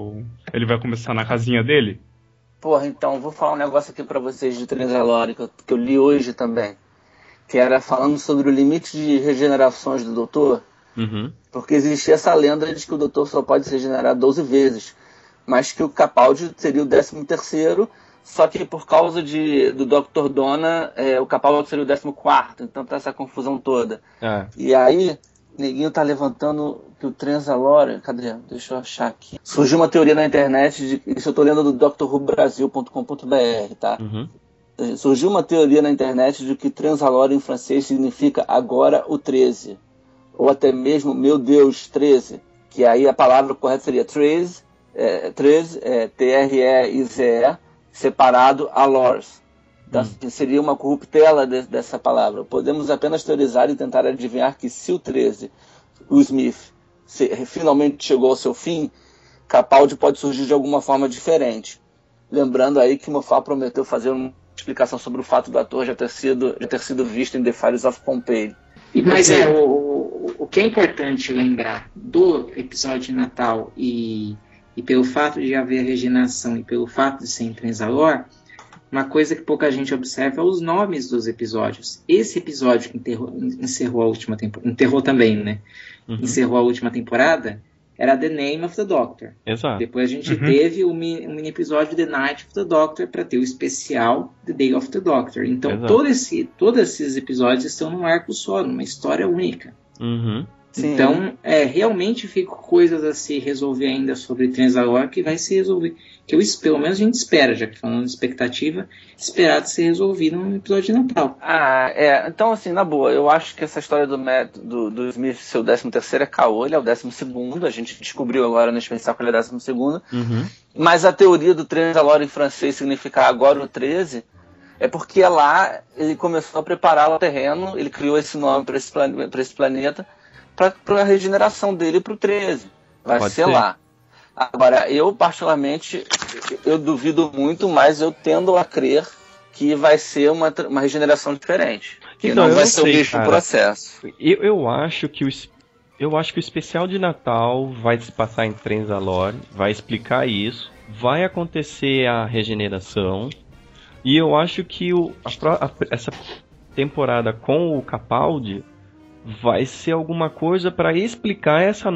na casinha dele? Porra, então, vou falar um negócio aqui pra vocês de Transalore, que eu li hoje também, que era falando sobre o limite de regenerações do Doutor, porque existia essa lenda de que o Doutor só pode se regenerar 12 vezes. Mas que o Capaldi seria o 13º, só que por causa do Dr. Donna, o Capaldi seria o 14º, então tá essa confusão toda. E aí, neguinho tá levantando que o Transalore... Cadê? Deixa eu achar aqui. Surgiu uma teoria na internet, isso eu tô lendo do drwhobrasil.com.br, tá? Surgiu uma teoria na internet de que Transalore em francês significa agora o 13, ou até mesmo, meu Deus, 13, que aí a palavra correta seria 13, T-R-E-I-Z-E, separado alors. Seria uma corruptela dessa palavra. Podemos apenas teorizar e tentar adivinhar que se o 13, o Smith, finalmente chegou ao seu fim, Capaldi pode surgir de alguma forma diferente. Lembrando aí que Moffat prometeu fazer uma explicação sobre o fato do ator já ter sido visto em The Fires of Pompeii. Mas o que é importante lembrar do episódio de Natal e pelo fato de haver regeneração e pelo fato de ser em Transalor, uma coisa que pouca gente observa é os nomes dos episódios. Esse episódio que encerrou a última temporada, enterrou também, né? Encerrou a última temporada, era The Name of the Doctor. Exato. Depois a gente teve um mini episódio The Night of the Doctor para ter o especial The Day of the Doctor. Então todos esses episódios estão num arco só, numa história única. Sim. Então, realmente ficam coisas a se resolver ainda sobre Transalor que vai se resolver. Que pelo menos a gente espera, já que falando de expectativa, esperar de ser resolvido no episódio de Natal. Então, assim, na boa, eu acho que essa história do Smith ser o 13º é caô, ele é o 12º, a gente descobriu agora no especial que ele é 12º, mas a teoria do Transalor em francês significar agora o 13... é porque lá ele começou a preparar o terreno, ele criou esse nome para esse planeta, para a regeneração dele para o 13. Vai ser lá. Agora, eu particularmente, eu duvido muito, mas eu tendo a crer que vai ser uma regeneração diferente. Que então, não vai ser o mesmo processo. Eu acho que o especial de Natal vai se passar em Trenzalore, vai explicar isso, vai acontecer a regeneração, e eu acho que essa temporada com o Capaldi vai ser alguma coisa para explicar essa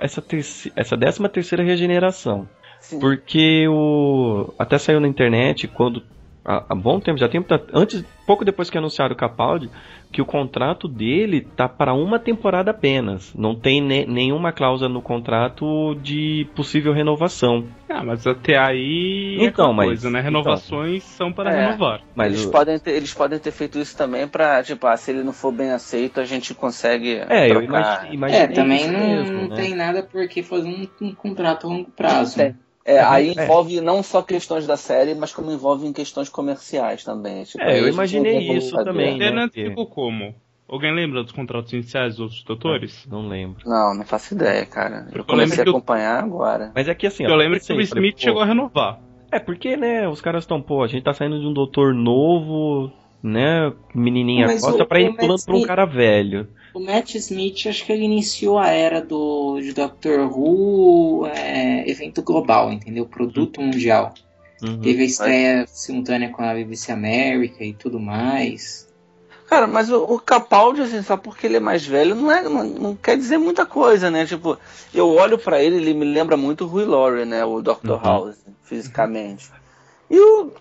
13ª regeneração. Sim. Porque até saiu na internet quando há bom tempo, já pouco depois que anunciaram o Capaldi, que o contrato dele tá para uma temporada apenas. Não tem nenhuma cláusula no contrato de possível renovação. Mas até aí então, coisa, né? Renovações são para renovar. Mas eles podem ter feito isso também para, tipo, se ele não for bem aceito, a gente consegue trocar. Eu imaginei também não tem nada por que fazer um contrato a longo prazo. Aí envolve não só questões da série, mas como envolve em questões comerciais também. Tipo, eu imaginei isso também. Tenant ficou como? Alguém lembra dos contratos iniciais dos outros doutores? Não lembro. Não faço ideia, cara. Eu comecei a acompanhar agora. Mas é que assim... Eu lembro que o Smith chegou a renovar. Porque, né, os caras estão, a gente tá saindo de um doutor novo, né, menininha costa pra ir pulando pra um cara velho. O Matt Smith, acho que ele iniciou a era de Doctor Who, evento global, entendeu? Produto mundial. Teve a estreia simultânea com a BBC América e tudo mais. Cara, mas o Capaldi, assim, só porque ele é mais velho, não quer dizer muita coisa, né? Tipo, eu olho pra ele me lembra muito o Hugh Laurie, né? O Dr. House, fisicamente. E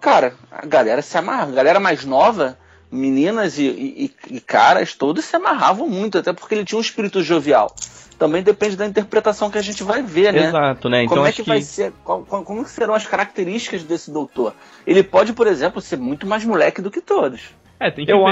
a galera se amarra. A galera mais nova, meninas e caras, todos se amarravam muito, até porque ele tinha um espírito jovial. Também depende da interpretação que a gente vai ver, né? Exato, né? Então, como é que vai ser? Como serão as características desse doutor? Ele pode, por exemplo, ser muito mais moleque do que todos. Tem que ver.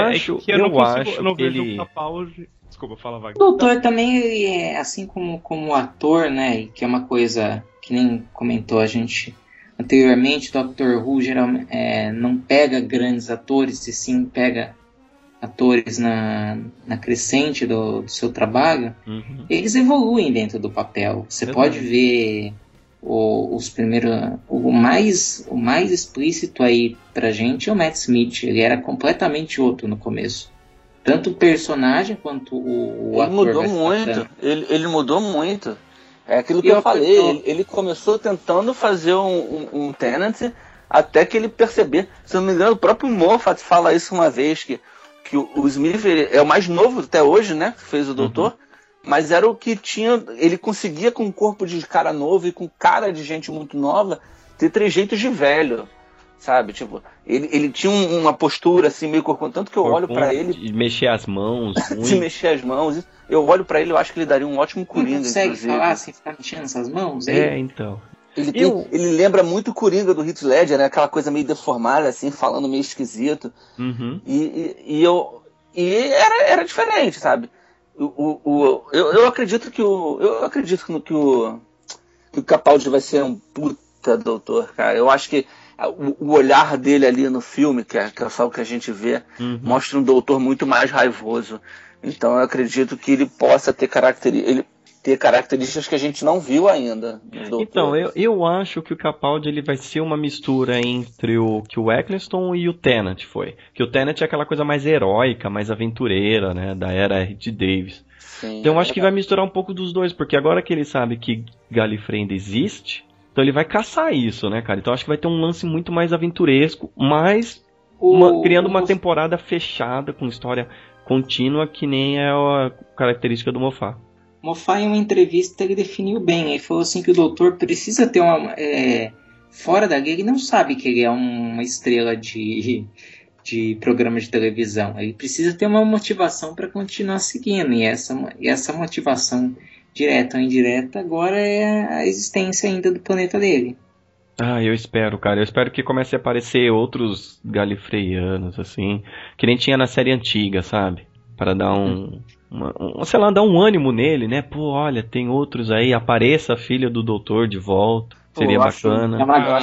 Eu não vejo o Capaldi. Desculpa, fala, Wagner. O doutor também, ele é assim como o ator, né? Que é uma coisa que nem comentou a gente anteriormente. O Dr. Who geralmente não pega grandes atores, e sim pega atores na crescente do seu trabalho. Eles evoluem dentro do papel. Você pode ver os primeiros... O mais explícito aí pra gente é o Matt Smith. Ele era completamente outro no começo. Tanto o personagem quanto o ator. Mudou muito. Ele mudou muito. É aquilo que eu falei. Ele começou tentando fazer um Tenant até que ele perceber. Se não me engano, o próprio Moffat fala isso uma vez, que o Smith é o mais novo até hoje, né? Que fez o Doutor. Mas era o que tinha... Ele conseguia, com um corpo de cara novo e com cara de gente muito nova, ter trejeitos de velho, sabe? Tipo, ele tinha uma postura assim, meio corcunda. Tanto que eu olho pra ele... De mexer as mãos. Se mexer as mãos. Eu olho pra ele, eu acho que ele daria um ótimo Coringa. Não consegue falar sem ficar mexendo essas mãos? Então... Ele lembra muito o Coringa do Heath Ledger, né? Aquela coisa meio deformada, assim, falando meio esquisito. E era diferente, sabe? Eu acredito que o Capaldi vai ser um puta doutor, cara. Eu acho que o olhar dele ali no filme, que é só o que a gente vê, mostra um doutor muito mais raivoso. Então eu acredito que ele possa ter características que a gente não viu ainda. Então, eu acho que o Capaldi ele vai ser uma mistura entre o que o Eccleston e o Tennant foi. Que o Tennant é aquela coisa mais heróica, mais aventureira, né, da era R.T. Davies. Sim, então eu acho que vai misturar um pouco dos dois, porque agora que ele sabe que Gallifrey ainda existe, então ele vai caçar isso, né, cara? Então eu acho que vai ter um lance muito mais aventuresco, mas criando uma temporada fechada, com história contínua, que nem é a característica do Moffat. Moffat, em uma entrevista, ele definiu bem. Ele falou assim que o doutor precisa ter uma... fora da guerra, ele não sabe que ele é uma estrela de programa de televisão. Ele precisa ter uma motivação para continuar seguindo. E essa motivação, direta ou indireta, agora é a existência ainda do planeta dele. Eu espero, cara. Eu espero que comece a aparecer outros galifreyanos, assim, que nem tinha na série antiga, sabe? Para dar dar um ânimo nele, né? Pô, olha, tem outros aí, apareça a filha do doutor de volta. Seria bacana.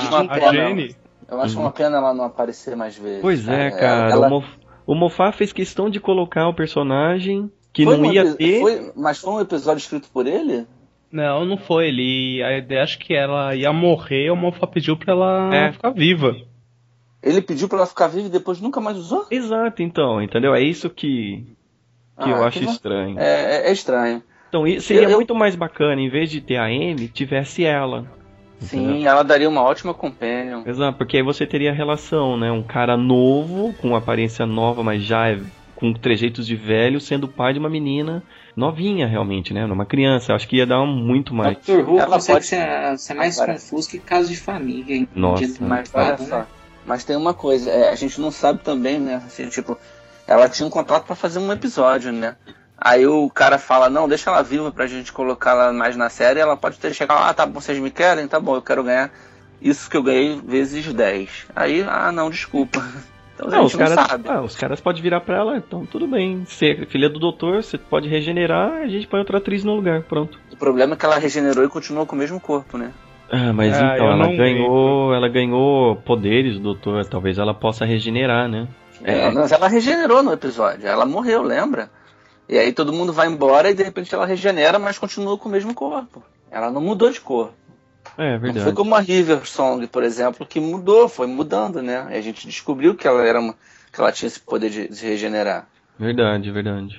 Eu acho uma pena ela não aparecer mais vezes. Pois é, cara. O Moffat fez questão de colocar o personagem que não ia ter... Mas foi um episódio escrito por ele? Não foi. A ideia acho que ela ia morrer, o Moffat pediu pra ela ficar viva. Ele pediu pra ela ficar viva e depois nunca mais usou? Exato, então, entendeu? É isso que eu acho estranho. É estranho. Então, seria muito mais bacana, em vez de ter a Amy, tivesse ela. Sim, entendeu? ela daria uma ótima companion. Exato, porque aí você teria a relação, né? Um cara novo, com aparência nova, mas já com trejeitos de velho, sendo pai de uma menina novinha, realmente, né? Uma criança. Acho que ia dar muito mais. Dr. Who ela consegue ser mais confuso que caso de família. Hein? Nossa. Mas olha só. Mas tem uma coisa, a gente não sabe também, né? Assim, tipo, ela tinha um contrato pra fazer um episódio, né? Aí o cara fala, não, deixa ela viva pra gente colocar ela mais na série. Ela pode ter chegado, tá bom, vocês me querem? Tá bom, eu quero ganhar isso que eu ganhei vezes 10. Aí, não, desculpa. Então a gente não sabe. Os caras podem virar pra ela, então tudo bem. Você é filha do doutor, você pode regenerar, a gente põe outra atriz no lugar, pronto. O problema é que ela regenerou e continuou com o mesmo corpo, né? Mas então, ela ganhou poderes do doutor, talvez ela possa regenerar, né? Mas ela regenerou no episódio, ela morreu, lembra? E aí todo mundo vai embora e de repente ela regenera, mas continua com o mesmo corpo. Ela não mudou de corpo. É verdade. Não foi como a River Song, por exemplo, que mudou, foi mudando, né? E a gente descobriu que ela tinha esse poder de se regenerar. Verdade.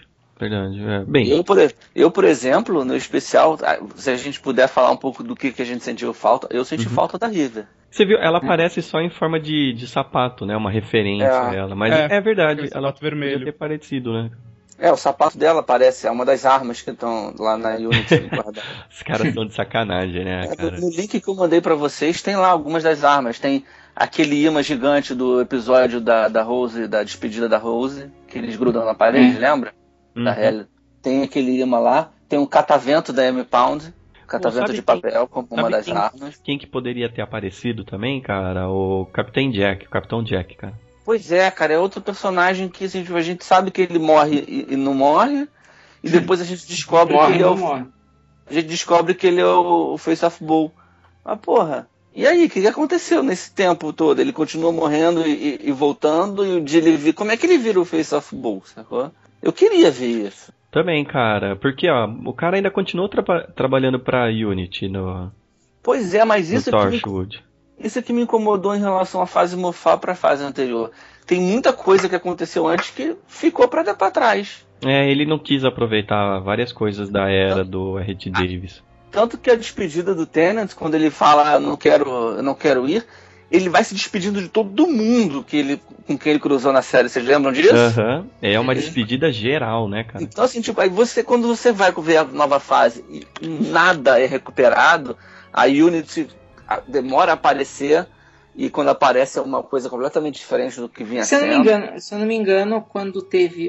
Bem, eu, por exemplo, no especial, se a gente puder falar um pouco do que a gente sentiu falta, eu senti falta da River. Você viu, ela aparece só em forma de sapato, né? Uma referência a ela. Mas é verdade, ela vermelho. poderia ter parecido, né? O sapato dela parece, é uma das armas que estão lá na Unity guardadas. Os caras estão de sacanagem, né, cara? No link que eu mandei pra vocês, tem lá algumas das armas. Tem aquele imã gigante do episódio da Rose, da despedida da Rose, que eles grudam na parede, lembra? Da Helen. Tem aquele imã lá. Tem um catavento da Amy Pound, catavento de papel, como uma das armas. Quem que poderia ter aparecido também, cara? O Capitão Jack, cara. Pois é, cara, é outro personagem que assim, a gente sabe que ele morre e não morre, e depois a gente descobre que ele a gente descobre que ele é o Face of Bull. Mas porra, e aí, o que aconteceu nesse tempo todo? Ele continua morrendo e voltando, e o dia ele vira. Como é que ele vira o Face of Bull, sacou? Eu queria ver isso. Também, cara, porque o cara ainda continuou trabalhando pra Unity no. Pois é, mas isso Torchwood. Isso é que me incomodou em relação à fase Moffat para a fase anterior. Tem muita coisa que aconteceu antes que ficou para trás. Ele não quis aproveitar várias coisas da era do R.T. Davis. Tanto que a despedida do Tennant, quando ele fala eu não quero ir, ele vai se despedindo de todo mundo com quem ele cruzou na série. Vocês lembram disso? É uma despedida geral, né, cara? Então assim, tipo, aí quando você vai ver a nova fase e nada é recuperado, a Unity demora a aparecer, e quando aparece é uma coisa completamente diferente do que vinha sendo. Se eu não me engano, quando teve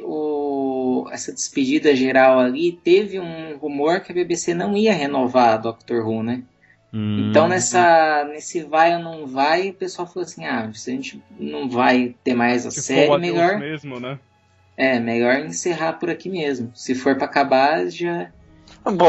essa despedida geral ali, teve um rumor que a BBC não ia renovar a Doctor Who, né? Então nesse vai ou não vai, o pessoal falou assim, se a gente não vai ter mais a série, melhor mesmo, né? Melhor encerrar por aqui mesmo. Se for pra acabar, já... Bom,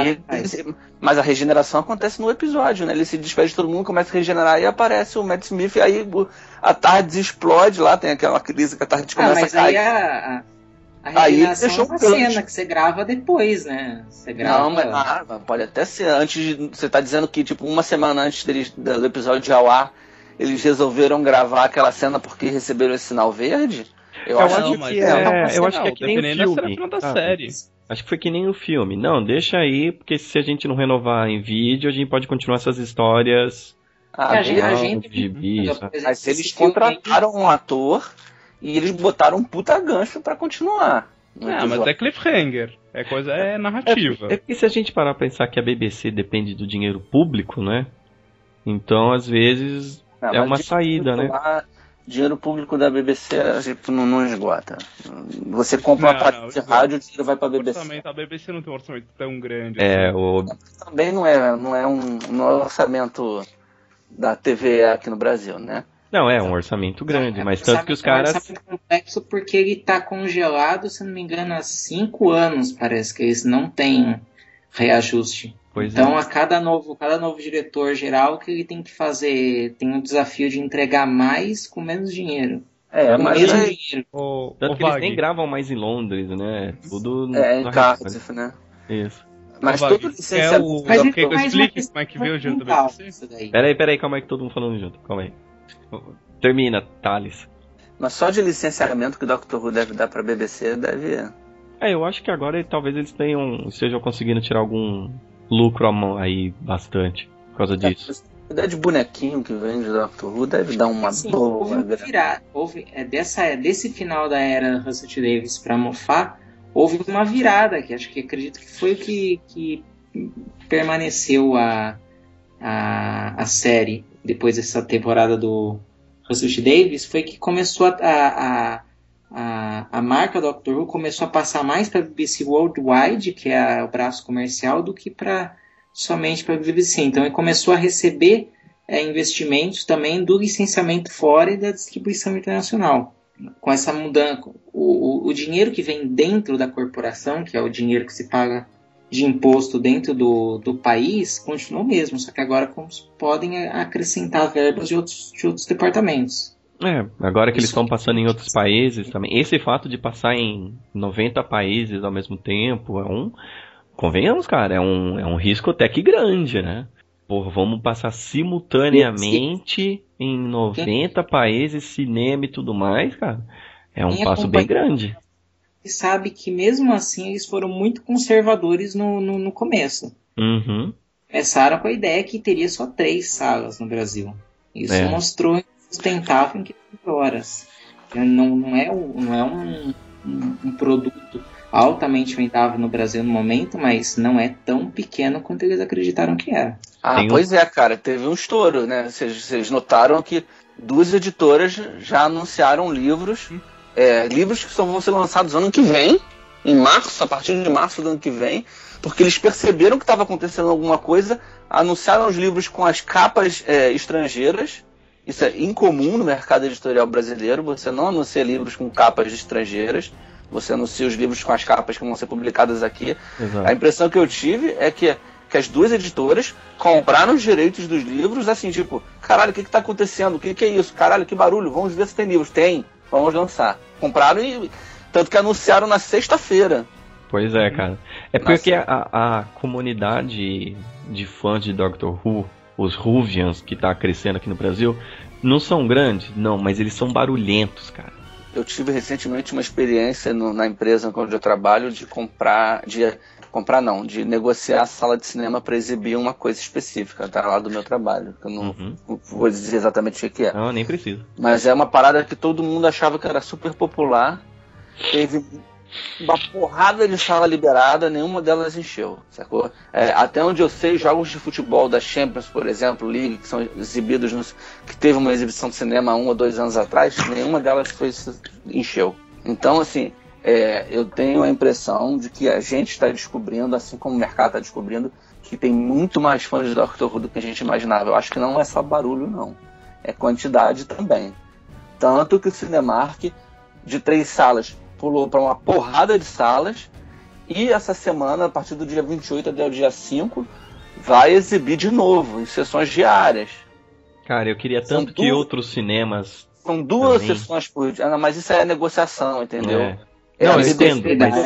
mas a regeneração acontece no episódio, né? Ele se despede de todo mundo, começa a regenerar e aparece o Matt Smith, e aí a TARDIS explode lá, tem aquela crise que a TARDIS começa a cair. Mas a regeneração é uma cena que você grava depois, né? Você grava... Não, mas pode até ser. Você tá dizendo que, tipo, uma semana antes do episódio de ao ar, eles resolveram gravar aquela cena porque receberam esse sinal verde? Eu acho que é que nem o filme. Da série. Acho que foi que nem o filme. Não, deixa aí, porque se a gente não renovar em vídeo, a gente pode continuar essas histórias. A gente mas eles contrataram um ator e eles botaram um puta gancho pra continuar. Mas é cliffhanger. É narrativa. É porque se a gente parar pra pensar que a BBC depende do dinheiro público, né? Então, às vezes, é uma saída, né? Dinheiro público da BBC não esgota. Você compra uma parte de rádio, o dinheiro vai pra BBC. A BBC não tem um orçamento tão grande. Também não é um orçamento da TV aqui no Brasil, né? Não, é um orçamento grande, mas tanto que os caras... É um orçamento complexo porque ele tá congelado, se não me engano, há 5 anos, parece que eles não têm reajuste. Então, a cada novo diretor geral que ele tem que fazer, tem um desafio de entregar mais com menos dinheiro. Tanto que eles nem gravam mais em Londres, né? Tudo em Cardiff, né? Isso. Mas todo licenciamento... Mas então, explique como é que veio o dinheiro da BBC. Peraí, calma aí que todo mundo falando junto. Calma aí. Termina, Thales. Mas só de licenciamento que o Dr. Who deve dar pra BBC, deve... Eu acho que agora talvez eles estejam conseguindo tirar algum lucro aí bastante por causa disso. A ideia de bonequinho que vem de Dr. Who deve dar uma boa... Desse final da era Russell T. Davies pra Moffat, houve uma virada, que acredito que foi o que permaneceu a série depois dessa temporada do Russell T. Davies, foi que começou a marca Doctor Who começou a passar mais para a BBC Worldwide, que é o braço comercial, do que somente para a BBC. Então ele começou a receber investimentos também do licenciamento fora e da distribuição internacional. Com essa mudança, o dinheiro que vem dentro da corporação, que é o dinheiro que se paga de imposto dentro do país, continua o mesmo, só que agora podem acrescentar verbas de outros departamentos. Agora que eles estão passando em outros países também. Esse fato de passar em 90 países ao mesmo tempo convenhamos, cara, é um risco até que grande, né? Porra, vamos passar simultaneamente em 90 países, cinema e tudo mais, cara. É um passo bem grande. E sabe que mesmo assim eles foram muito conservadores no começo. Uhum. Começaram com a ideia que teria só 3 salas no Brasil. Isso mostrou sustentável em 15 horas. Não é um produto altamente vendável no Brasil no momento, mas não é tão pequeno quanto eles acreditaram que era. Pois é, cara, teve um estouro, né? Vocês notaram que 2 editoras já anunciaram livros que vão ser lançados ano que vem, em março, a partir de março do ano que vem, porque eles perceberam que estava acontecendo alguma coisa, anunciaram os livros com as capas estrangeiras. Isso é incomum no mercado editorial brasileiro, você não anuncia livros com capas estrangeiras, você anuncia os livros com as capas que vão ser publicadas aqui. Exato. A impressão que eu tive é que as 2 editoras compraram os direitos dos livros, assim, tipo, caralho, o que tá acontecendo? O que é isso? Caralho, que barulho, vamos ver se tem livros. Tem, vamos lançar. Compraram tanto que anunciaram na sexta-feira. Pois é, cara. É porque a comunidade de fãs de Doctor Who, os Whovians, que tá crescendo aqui no Brasil, não são grandes, não, mas eles são barulhentos, cara. Eu tive recentemente uma experiência na empresa onde eu trabalho de negociar a sala de cinema para exibir uma coisa específica, tá lá do meu trabalho, que eu não vou dizer exatamente o que é. Não, nem preciso. Mas é uma parada que todo mundo achava que era super popular, teve uma porrada de sala liberada, nenhuma delas encheu, sacou? Até onde eu sei, jogos de futebol da Champions, por exemplo, League, que são exibidos que teve uma exibição de cinema 1 ou 2 anos atrás, nenhuma delas encheu. Então, assim, eu tenho a impressão de que a gente está descobrindo, assim como o mercado está descobrindo, que tem muito mais fãs de Doctor Who do que a gente imaginava. Eu acho que não é só barulho, não. É quantidade também. Tanto que o Cinemark, de 3 salas, pulou para uma porrada de salas, e essa semana, a partir do dia 28 até o dia 5, vai exibir de novo, em sessões diárias. Cara, eu queria tanto que outros cinemas... São 2 sessões por dia, mas isso é negociação, entendeu? Não, eu entendo.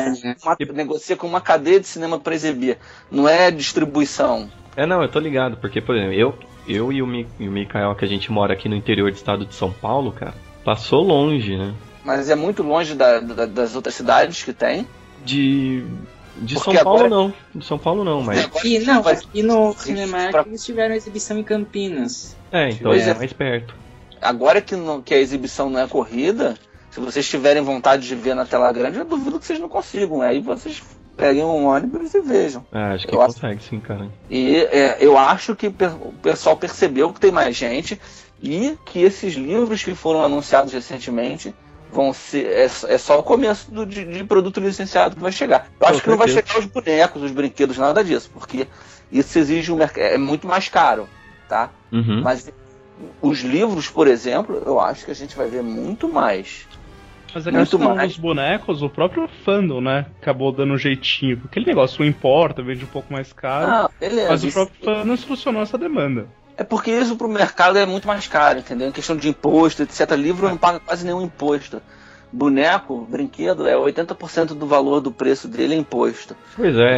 Negocia com uma cadeia de cinema para exibir, não é distribuição. Não, eu tô ligado, porque, por exemplo, eu e o Mikael, que a gente mora aqui no interior do estado de São Paulo, cara, passou longe, né? Mas é muito longe das outras cidades que tem? De São Paulo não. De São Paulo não, mas... Aqui no Cinemark eles tiveram exibição em Campinas. Então é mais perto. Agora que a exibição não é corrida, se vocês tiverem vontade de ver na tela grande, eu duvido que vocês não consigam. Aí vocês peguem um ônibus e vejam. Acho que consegue sim, cara. E eu acho que o pessoal percebeu que tem mais gente e que esses livros que foram anunciados recentemente vão ser, é só o começo de produto licenciado que vai chegar. Eu acho que não vai chegar os bonecos, os brinquedos, nada disso, porque isso exige é muito mais caro, tá? Uhum. Mas os livros, por exemplo, eu acho que a gente vai ver muito mais. Mas a questão dos bonecos, o próprio fandom, né, acabou dando um jeitinho. Aquele negócio importa, vende um pouco mais caro, beleza, mas o próprio fandom solucionou essa demanda. É porque isso pro mercado é muito mais caro, entendeu? Em questão de imposto, etc. Livro não paga quase nenhum imposto. Boneco, brinquedo, 80% do valor do preço dele é imposto. Pois é.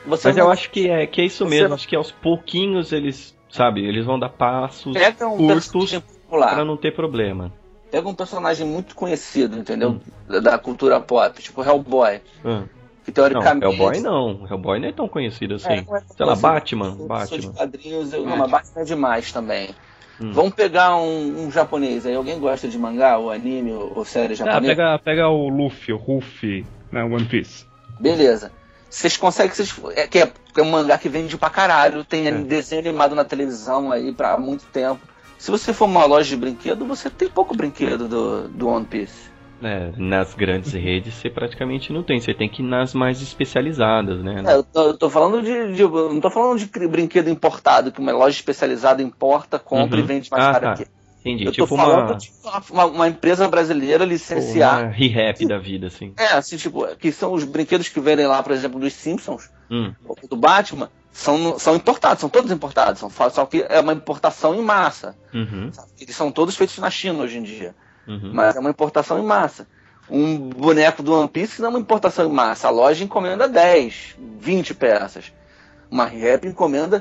Mas eu acho que é isso mesmo. Acho que aos pouquinhos eles vão dar passos curtos pra não ter problema. Pega um personagem muito conhecido, entendeu? Da cultura pop, tipo Hellboy. Que teoricamente... Não, Hellboy não. Hellboy não é tão conhecido assim. Sei lá, Batman. De quadrinhos, mas Batman é demais também. Vamos pegar um japonês aí. Alguém gosta de mangá, ou anime, ou série japonesa? Pega o Luffy, o Ruffy, né, One Piece. Beleza. Vocês conseguem... que é um mangá que vende pra caralho. Tem desenho animado na televisão aí pra muito tempo. Se você for uma loja de brinquedo, você tem pouco brinquedo do One Piece. Nas grandes redes você praticamente não tem. Você tem que ir nas mais especializadas, né? Eu tô falando não tô falando de brinquedo importado, que uma loja especializada importa, compra e vende mais caro aqui. Entendi. Eu tô falando de uma empresa brasileira licenciar... Uma re-rap da vida, assim. Assim, tipo, que são os brinquedos que vendem lá, por exemplo, dos Simpsons, ou do Batman, são importados, são todos importados, só que é uma importação em massa. Eles são todos feitos na China hoje em dia, mas é uma importação em massa. Um boneco do One Piece não é uma importação em massa, a loja encomenda 10, 20 peças. Uma re-rap encomenda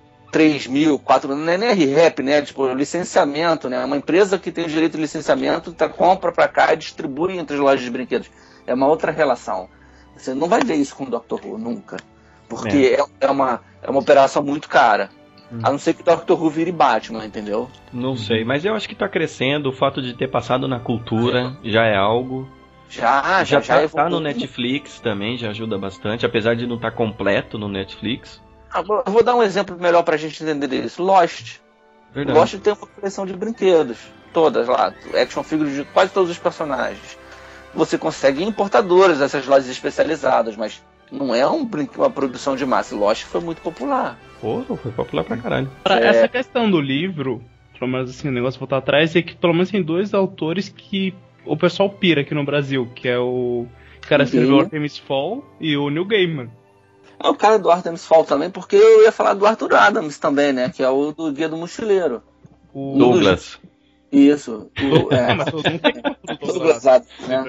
3 mil, 4 mil, não é nem re-rap, né? Tipo, licenciamento, né? Uma empresa que tem o direito de licenciamento, compra pra cá e distribui entre as lojas de brinquedos. É uma outra relação. Você não vai ver isso com o Dr. Who, nunca. Porque é uma operação muito cara. A não ser que o Dr. Who vire Batman, entendeu? Não sei, mas eu acho que tá crescendo. O fato de ter passado na cultura já é algo. Já tá no Netflix também, já ajuda bastante. Apesar de não estar completo no Netflix. Eu vou dar um exemplo melhor pra gente entender isso. Lost. Verdade. Lost tem uma coleção de brinquedos. Todas lá. Action figures de quase todos os personagens. Você consegue importadoras dessas lojas especializadas, mas não é uma produção de massa. Lost foi muito popular. Foi popular pra caralho. Essa questão do livro, pelo menos assim, o negócio voltar atrás, é que pelo menos tem 2 autores que o pessoal pira aqui no Brasil, que é o cara que escreveu Artemis Fall e o Neil Gaiman. É o cara do Artemis Fall também, porque eu ia falar do Arthur Adams também, né? Que é o do Guia do Mochileiro. O Douglas. Isso. Mas não tem como Douglas Adams, né?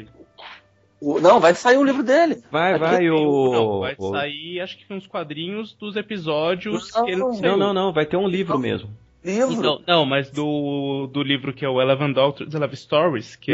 Não, vai sair o livro dele. Vai sair, acho que uns quadrinhos dos episódios que ele Não, vai ter um livro mesmo. Livro? Não, mas do livro que é o Eleven Doctors, Eleven Stories, que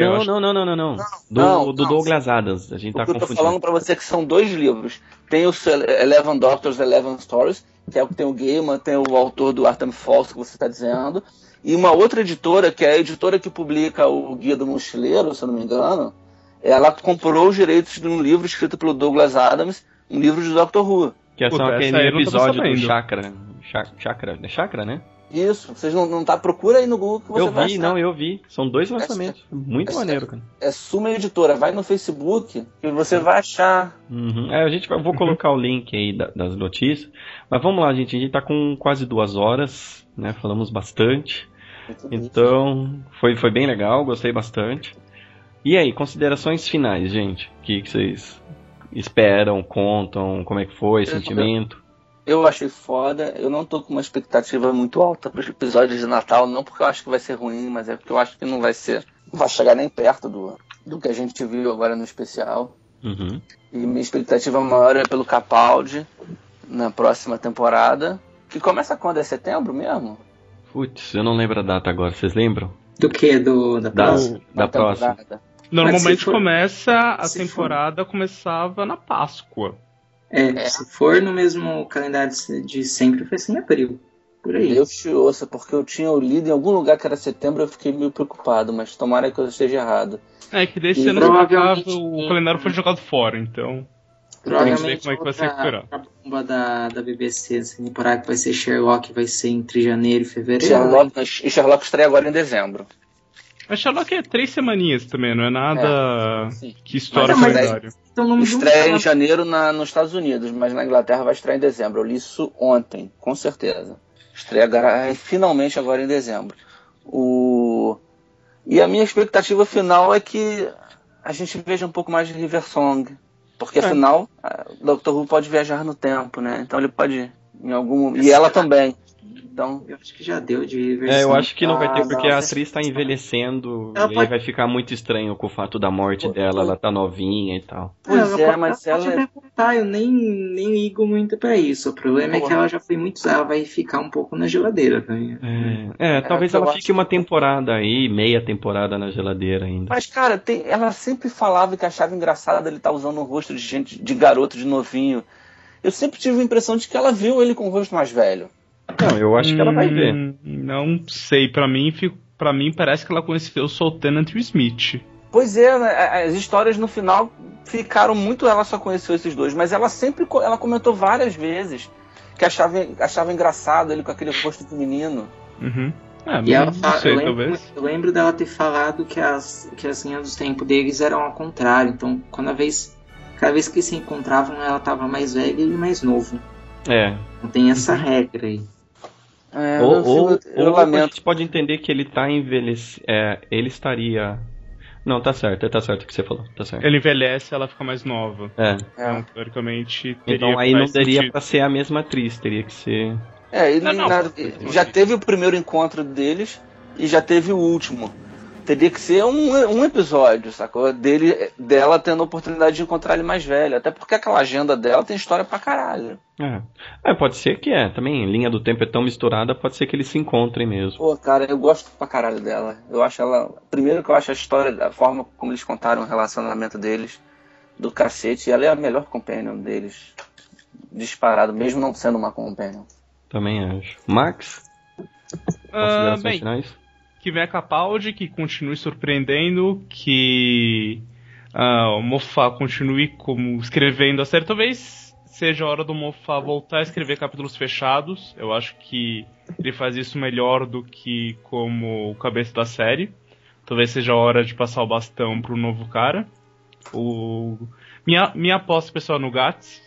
do Douglas Adams, a gente tá confundindo. Eu tô falando pra você que são 2 livros. Tem o Eleven Doctors, Eleven Stories, que é o que tem o Gaiman, tem o autor do Artemis Fall, que você tá dizendo, e uma outra editora, que é a editora que publica o Guia do Mochileiro, se eu não me engano, ela comprou os direitos de um livro escrito pelo Douglas Adams, um livro de Dr. Who. Que é só aquele episódio do Chakra. Chakra, né? Isso, vocês não tá, procura aí no Google que você vai achar. Eu vi. São 2 lançamentos. Muito maneiro, cara. É Suma Editora, vai no Facebook que você vai achar. Vou colocar o link aí das notícias. Mas vamos lá, gente. A gente tá com quase 2 horas, né? Falamos bastante. Então, foi bem legal, gostei bastante. E aí, considerações finais, gente? O que vocês esperam, contam, como é que foi, sentimento? Eu achei foda, eu não tô com uma expectativa muito alta para os episódios de Natal, não porque eu acho que vai ser ruim, mas é porque eu acho que não vai chegar nem perto do que a gente viu agora no especial. E minha expectativa maior é pelo Capaldi na próxima temporada, que começa quando? É setembro mesmo? Putz, eu não lembro a data agora, vocês lembram? Do que? Da próxima? Da próxima. Normalmente a temporada começava na Páscoa. Se for no mesmo calendário de sempre, vai ser em abril. Por aí. Deus te ouça, porque eu tinha lido em algum lugar que era setembro, eu fiquei meio preocupado, mas tomara que eu esteja errado. Que desse ano o calendário foi jogado fora, então. Provavelmente não sei como é que vai ser recuperar. A bomba da BBC, essa temporada que vai ser Sherlock, vai ser entre janeiro e fevereiro. Sherlock estreia agora em dezembro. Mas Sherlock é 3 semaninhas também, não é nada que estoura o calendário. Estreia em janeiro nos Estados Unidos, mas na Inglaterra vai estrear em dezembro. Eu li isso ontem, com certeza. Estreia finalmente agora em dezembro. E a minha expectativa final é que a gente veja um pouco mais de River Song. Porque afinal, o Dr. Who pode viajar no tempo, né? Então ele pode em algum... E ela também. Então, eu acho que já deu de versão. Eu acho que não vai ter, porque a atriz tá envelhecendo e aí vai ficar muito estranho com o fato da morte dela, ela tá novinha e tal. Pois mas ela pode voltar, eu nem ligo muito pra isso. O problema é que ela já foi muito... Ela vai ficar um pouco na geladeira também. Talvez ela fique uma temporada aí, meia temporada na geladeira ainda. Mas, cara, ela sempre falava que achava engraçado ele estar usando o rosto de gente, de garoto, de novinho. Eu sempre tive a impressão de que ela viu ele com o rosto mais velho. Não, eu acho que ela vai ver. Não sei, pra mim parece que ela conheceu só o Tennant e o Smith. Pois é, as histórias no final ficaram muito... Ela só conheceu esses dois, mas ela comentou várias vezes que achava engraçado ele com aquele rosto de menino. Uhum. E ela eu lembro dela ter falado que as linhas do tempo deles eram ao contrário. Então, cada vez que se encontravam, ela tava mais velha e ele mais novo. Não tem essa regra aí. Ou lamento. A gente pode entender que ele tá envelhecendo. Ele estaria... Não, tá certo o que você falou, tá certo. Ele envelhece, ela fica mais nova. Então, teoricamente, teria... Então aí não daria pra ser a mesma atriz, teria que ser... já teve o primeiro encontro deles e já teve o último. Teria que ser um episódio, sacou? Dela tendo a oportunidade de encontrar ele mais velho. Até porque aquela agenda dela tem história pra caralho. Pode ser que também, linha do tempo é tão misturada, pode ser que eles se encontrem mesmo. Pô, cara, eu gosto pra caralho dela. Eu acho ela... Primeiro que eu acho a história, a forma como eles contaram o relacionamento deles, do cacete. Ela é a melhor companion deles. Disparado, mesmo não sendo uma companion. Também acho. Max? Considerações finais? Que venha Capaldi, que continue surpreendendo, que o Moffat continue como escrevendo a série. Talvez seja a hora do Moffat voltar a escrever capítulos fechados. Eu acho que ele faz isso melhor do que como o cabeça da série. Talvez seja a hora de passar o bastão pro novo cara. Minha aposta, pessoal, no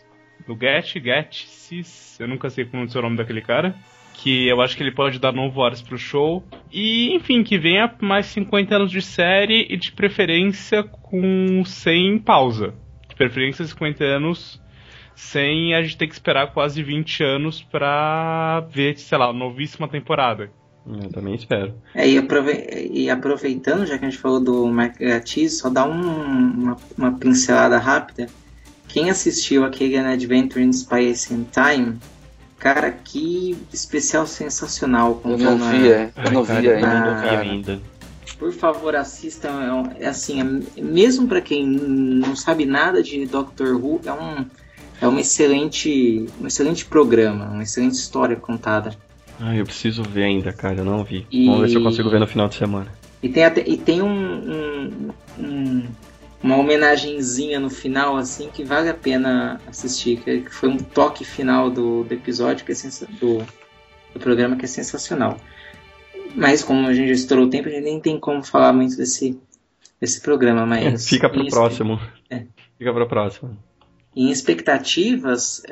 Gatsis, eu nunca sei pronunciar o nome daquele cara. Que eu acho que ele pode dar novo horas pro show. E, enfim, que venha mais 50 anos de série e de preferência sem pausa. De preferência 50 anos sem a gente ter que esperar quase 20 anos pra ver, sei lá, a novíssima temporada. Eu também espero. E aproveitando, já que a gente falou do Mark Gatiss, só dar uma pincelada rápida. Quem assistiu aquele Adventure in Space and Time... Cara, que especial sensacional. Eu não vi ainda. Por favor, assistam. Mesmo para quem não sabe nada de Doctor Who, é um excelente programa, uma excelente história contada. Eu preciso ver ainda, cara, eu não vi. Vamos ver se eu consigo ver no final de semana. E tem uma homenagenzinha no final, assim, que vale a pena assistir, que foi um toque final do episódio, que é do programa, que é sensacional. Mas como a gente já estourou o tempo, a gente nem tem como falar muito desse programa, mas... Fica pro próximo. Fica pro próximo. Em expectativas,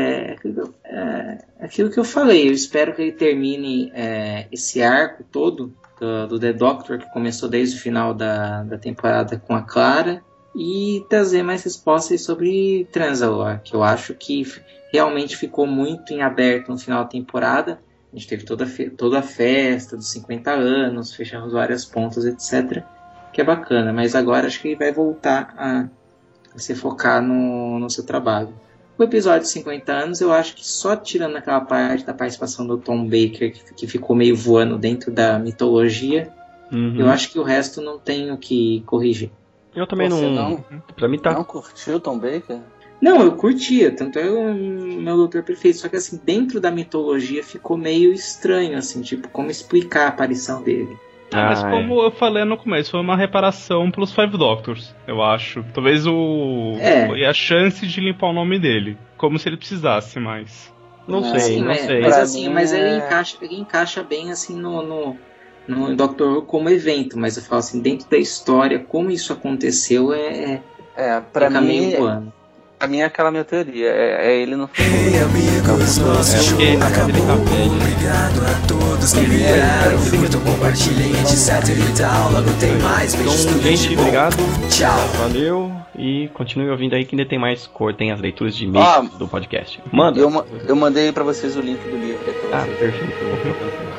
aquilo que eu falei, eu espero que ele termine esse arco todo do The Doctor, que começou desde o final da temporada com a Clara, e trazer mais respostas sobre Transalore, que eu acho que realmente ficou muito em aberto no final da temporada. A gente teve toda a festa dos 50 anos, fechamos várias pontas, etc., que é bacana, mas agora acho que ele vai voltar a se focar no seu trabalho. O episódio de 50 anos, eu acho que só tirando aquela parte da participação do Tom Baker, que ficou meio voando dentro da mitologia, eu acho que o resto não tem o que corrigir. Eu também não. Pra mim tá. Não curtiu o Tom Baker? Não, eu curtia, tanto é o meu doutor preferido, só que assim, dentro da mitologia ficou meio estranho, assim, tipo, como explicar a aparição dele. Mas como eu falei no começo, foi uma reparação pelos Five Doctors, eu acho. Talvez foi a chance de limpar o nome dele, como se ele precisasse mais. Não sei. Mas ele encaixa bem assim no Doctor Who como evento, mas eu falo assim, dentro da história, como isso aconteceu pra mim a minha é aquela minha teoria, ele no filme. Ei amigos, nosso show acabou. Obrigado a todos que vieram. Curtam, compartilhem, etc e tal. Logo tem mais. Beijos gente, obrigado. Tchau. Valeu. E continue ouvindo aí que ainda tem mais cor, tem as leituras de e-mails do podcast. Manda! Eu mandei pra vocês o link do livro. Perfeito. Eu vou colocar.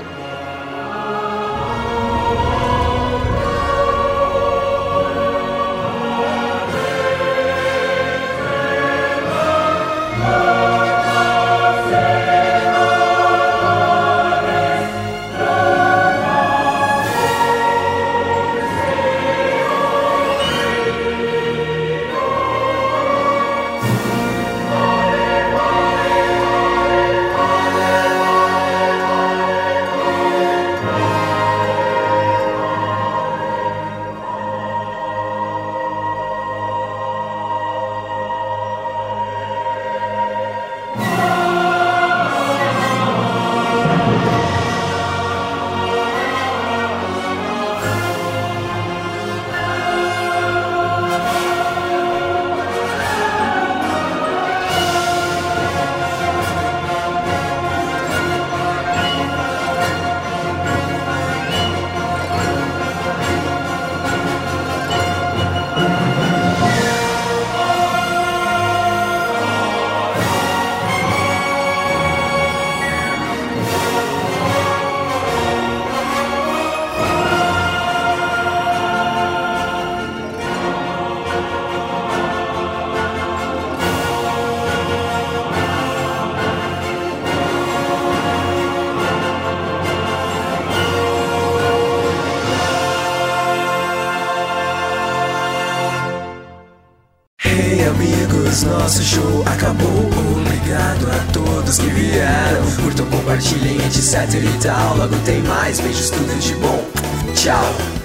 Nosso show acabou, obrigado a todos que vieram. Curtam, compartilhem, etc e tal. Logo tem mais, beijos, tudo de bom. Tchau.